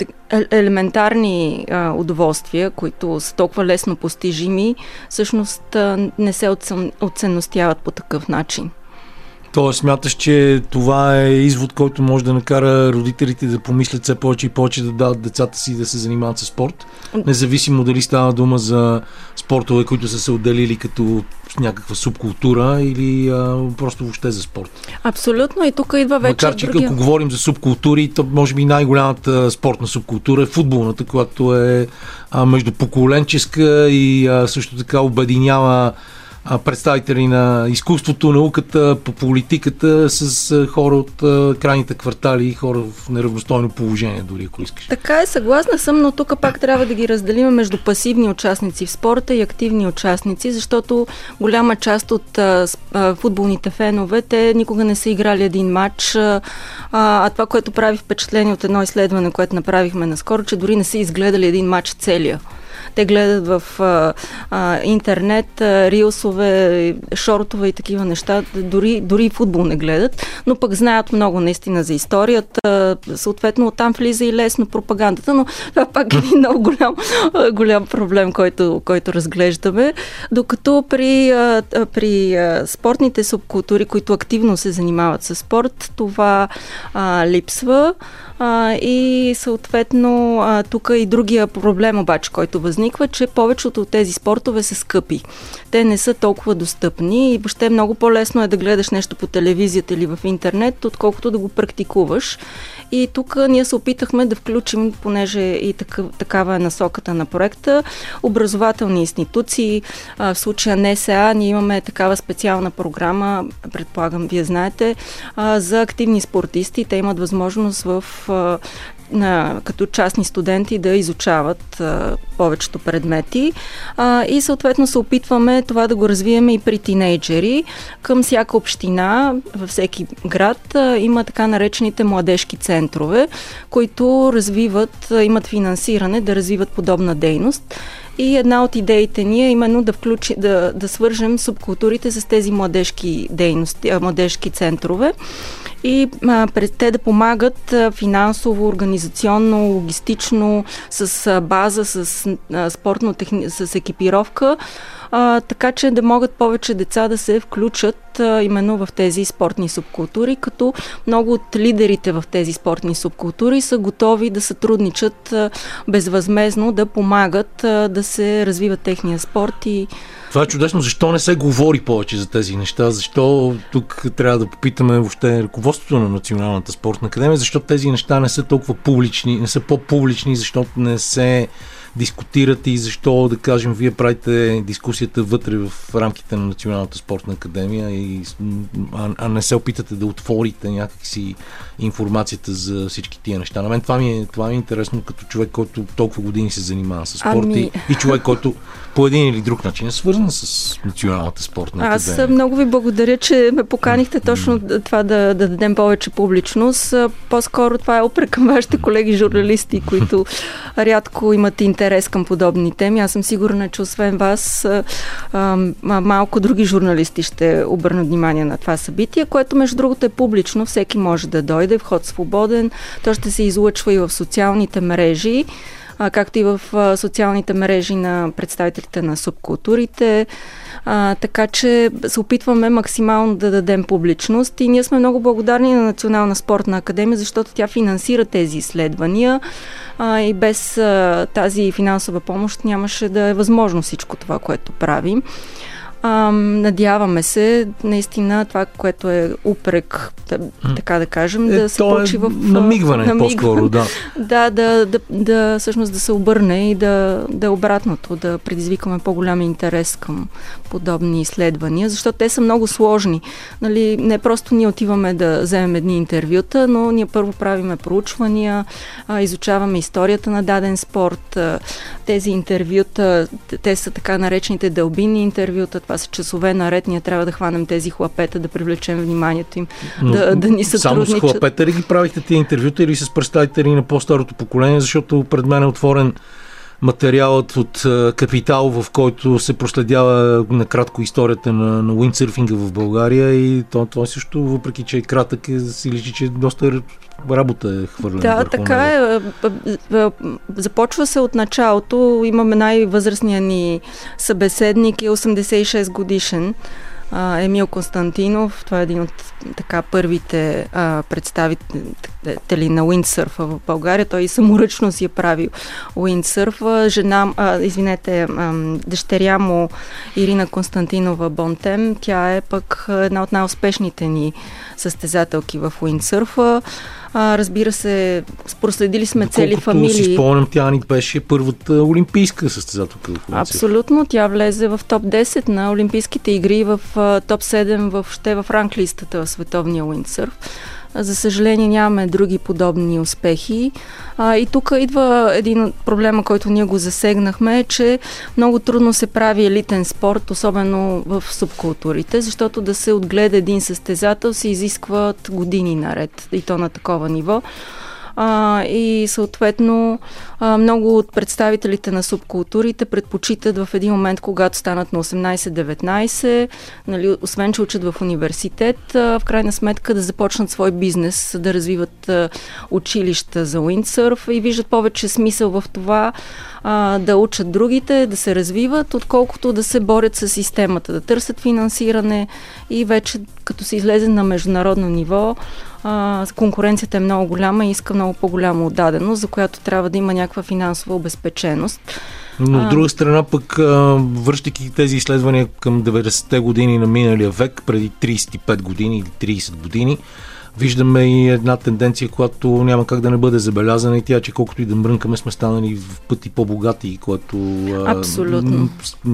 елементарни а, удоволствия, които са толкова лесно постижими, всъщност а, не се оценностяват по такъв начин. Тоест, смяташ, че това е извод, който може да накара родителите да помислят все повече и повече да дадат децата си да се занимават с спорт? Независимо дали става дума за спортове, които са се отделили като някаква субкултура или а, просто въобще за спорт. Абсолютно, и тук идва вече Макар, че другия... ако говорим за субкултури, то може би най-голямата спортна субкултура е футболната, която е а, междупоколенческа и а, също така обединява представители на изкуството, науката, по политиката с хора от крайните квартали и хора в неравностойно положение, дори ако искаш. Така е, съгласна съм, но тук пак трябва да ги разделим между пасивни участници в спорта и активни участници, защото голяма част от а, а, футболните фенове, те никога не са играли един матч, а, а това, което прави впечатление от едно изследване, което направихме наскоро, че дори не са изгледали един матч целия. Те гледат в а, а, интернет, а, рилсове, шортове и такива неща. Дори, дори футбол не гледат, но пък знаят много наистина за историята. Съответно, оттам влиза и лесно пропагандата, но това пак е един много голям, голям проблем, който, който разглеждаме. Докато при, а, при а, спортните субкултури, които активно се занимават с спорт, това а, липсва. А, и съответно а, тук и другия проблем обаче, който възниква, че повечето от тези спортове са скъпи. Те не са толкова достъпни и въобще много по-лесно е да гледаш нещо по телевизията или в интернет, отколкото да го практикуваш. И тук ние се опитахме да включим, понеже и такъв, такава е насоката на проекта, образователни институции. А, в случая НСА ние имаме такава специална програма, предполагам, вие знаете, а, за активни спортисти. Те имат възможност в На, като частни студенти да изучават а, повечето предмети а, и съответно се опитваме това да го развиеме и при тинейджери. Към всяка община, във всеки град а, има така наречените младежки центрове, които развиват, а, имат финансиране да развиват подобна дейност. И една от идеите ни е именно да, включи, да, да свържем субкултурите с тези младежки дейности, а, младежки центрове и а, пред те да помагат а, финансово, организационно, логистично, с а, база, с а, спортно техни... с екипировка, а, така че да могат повече деца да се включат а, именно в тези спортни субкултури, като много от лидерите в тези спортни субкултури са готови да сътрудничат а, безвъзмезно, да помагат а, да се развива техния спорт. И това е чудесно. Защо не се говори повече за тези неща? Защо тук трябва да попитаме въобще ръководството на Националната спортна академия? Защо тези неща не са толкова публични, не са по-публични, защото не се дискутирате и защо, да кажем, вие правите дискусията вътре в рамките на Националната спортна академия, и, а, а не се опитате да отворите някакси информацията за всички тия неща. На мен това ми е, това ми е интересно като човек, който толкова години се занимава с спорт ами... и, и човек, който по един или друг начин е свързан с Националната спортна академия. Аз много ви благодаря, че ме поканихте точно това да, да дадем повече публичност. По-скоро това е упрек към вашите колеги журналисти, които рядко имат интерес към подобни теми. Аз съм сигурна, че освен вас малко други журналисти ще обърнат внимание на това събитие, което между другото е публично. Всеки може да дойде, вход свободен. То ще се излъчва и в социалните мрежи, както и в социалните мрежи на представителите на субкултурите. А, така че се опитваме максимално да дадем публичност и ние сме много благодарни на Национална спортна академия, защото тя финансира тези изследвания а, и без а, тази финансова помощ нямаше да е възможно всичко това, което правим. А, надяваме се, наистина, това, което е упрек, да, така да кажем, е, да се почи е в... намигване, намигване по-скоро, да. да, да, да, да, всъщност да се обърне и да, да е обратното, да предизвикаме по-голям интерес към подобни изследвания, защото те са много сложни. Нали, не просто ние отиваме да вземем едни интервюта, но ние първо правиме проучвания, а, изучаваме историята на даден спорт. А, тези интервюта, те са така наречените дълбинни интервюта, това са часове наред, ние трябва да хванем тези хлапета, да привлечем вниманието им, но, да, да ни сътрудничат. Само с хлапета ли ги правихте тия интервюта или с представители на по-старото поколение, защото пред мен е отворен материалът от Капитал, в който се проследява накратко историята на, на уиндсърфинга в България, и то, това също, въпреки че е кратък, е, си личи, че доста работа е хвърлена. Да, върху така е. Започва се от началото. Имаме най-възрастния ни събеседник, е осемдесет и шест годишен. Емил Константинов. Това е един от така първите а, представители на уиндсърфа в България. Той саморъчно си е правил уиндсърфа. Жена, а, извинете, а, дъщеря му Ирина Константинова Бонтем, тя е пък една от най-успешните ни състезателки в уиндсърфа. А, разбира се, проследили сме Доколкото цели фамилии. си спомням, тя ни беше първата олимпийска състезателка. Абсолютно. Тя влезе в топ десет на Олимпийските игри, в топ седем въобще в ранглистата в световния уиндсърф. За съжаление нямаме други подобни успехи. А, и тук идва един проблема, който ние го засегнахме, е, че много трудно се прави елитен спорт, особено в субкултурите, защото да се отгледа един състезател се изискват години наред, и то на такова ниво. А, и съответно а, много от представителите на субкултурите предпочитат в един момент, когато станат на осемнайсет-деветнайсет, нали, освен че учат в университет, а, в крайна сметка да започнат свой бизнес, да развиват а, училища за уиндсърф и виждат повече смисъл в това а, да учат другите, да се развиват, отколкото да се борят с системата, да търсят финансиране и вече като се излезе на международно ниво, Uh, конкуренцията е много голяма и иска много по-голяма отдаденост, за която трябва да има някаква финансова обезпеченост. Но от друга страна пък, връщайки тези изследвания към деветдесетте години на миналия век, преди трийсет и пет години или трийсет години, виждаме и една тенденция, която няма как да не бъде забелязана, и тя, че колкото и да мрънкаме, сме станали в пъти по-богати, което абсолютно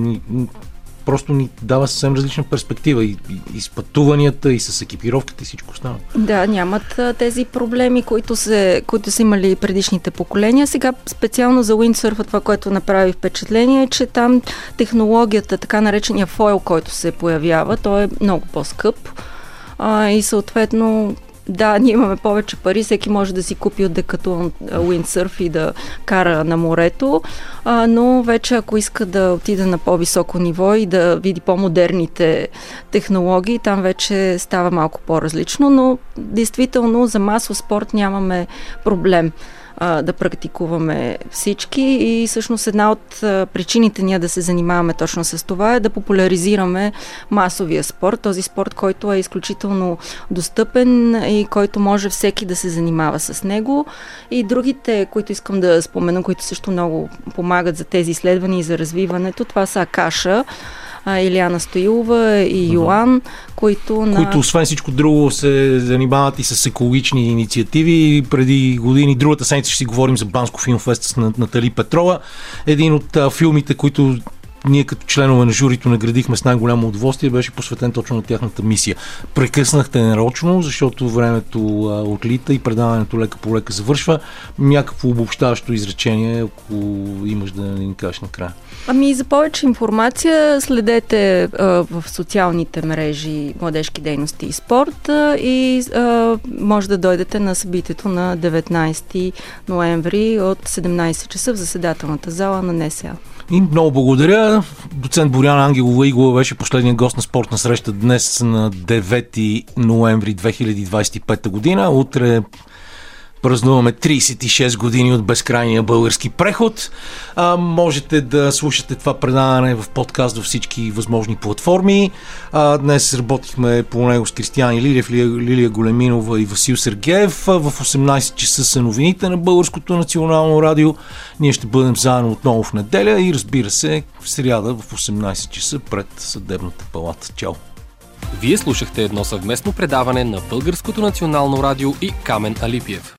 просто ни дава съвсем различна перспектива и, и, и с пътуванията, и с екипировката, и всичко става. Да, нямат а, тези проблеми, които, се, които са имали предишните поколения. Сега специално за уиндсърфа това, което направи впечатление, е, че там технологията, така наречения фойл, който се появява, той е много по-скъп а, и съответно да, ние имаме повече пари, всеки може да си купи от Decathlon уиндсърф и да кара на морето, а, но вече ако иска да отида на по-високо ниво и да види по-модерните технологии, там вече става малко по-различно, но действително за масов спорт нямаме проблем да практикуваме всички и всъщност една от причините ние да се занимаваме точно с това е да популяризираме масовия спорт, този спорт, който е изключително достъпен и който може всеки да се занимава с него. И другите, които искам да спомена, които също много помагат за тези изследвания и за развиването, това са Акаша. а, Илияна Стоилова и Йоан, които на... Които освен всичко друго се занимават и с екологични инициативи. Преди години, другата седмица ще си говорим за Банско филмфест с Натали Петрова. Един от а, филмите, които ние като членове на журито наградихме с най-голямо удоволствие, беше посветен точно на тяхната мисия. Прекъснахте нарочно, защото времето а, отлита и предаването лека по лека завършва. Някакво обобщаващо изречение, ако имаш да ни кажеш накрая. Ами за повече информация следете а, в социалните мрежи Младежки дейности и спорт а, и а, може да дойдете на събитието на деветнайсети ноември от седемнайсет часа в заседателната зала на НСА. И много благодаря. Доцент Боряна Ангелова-Игова беше последният гост на спортна среща днес на девети ноември две хиляди двайсет и пета година. Утре празнуваме трийсет и шест години от безкрайния български преход. А, можете да слушате това предаване в подкаст във всички възможни платформи. А, днес работихме по него с Кристиян Илиев, Лилия Големинова и Васил Сергеев. В осемнайсет часа са новините на Българското национално радио. Ние ще бъдем заедно отново в неделя и разбира се в сряда в осемнайсет часа пред Съдебната палата. Чао! Вие слушахте едно съвместно предаване на Българското национално радио и Камен Алипиев.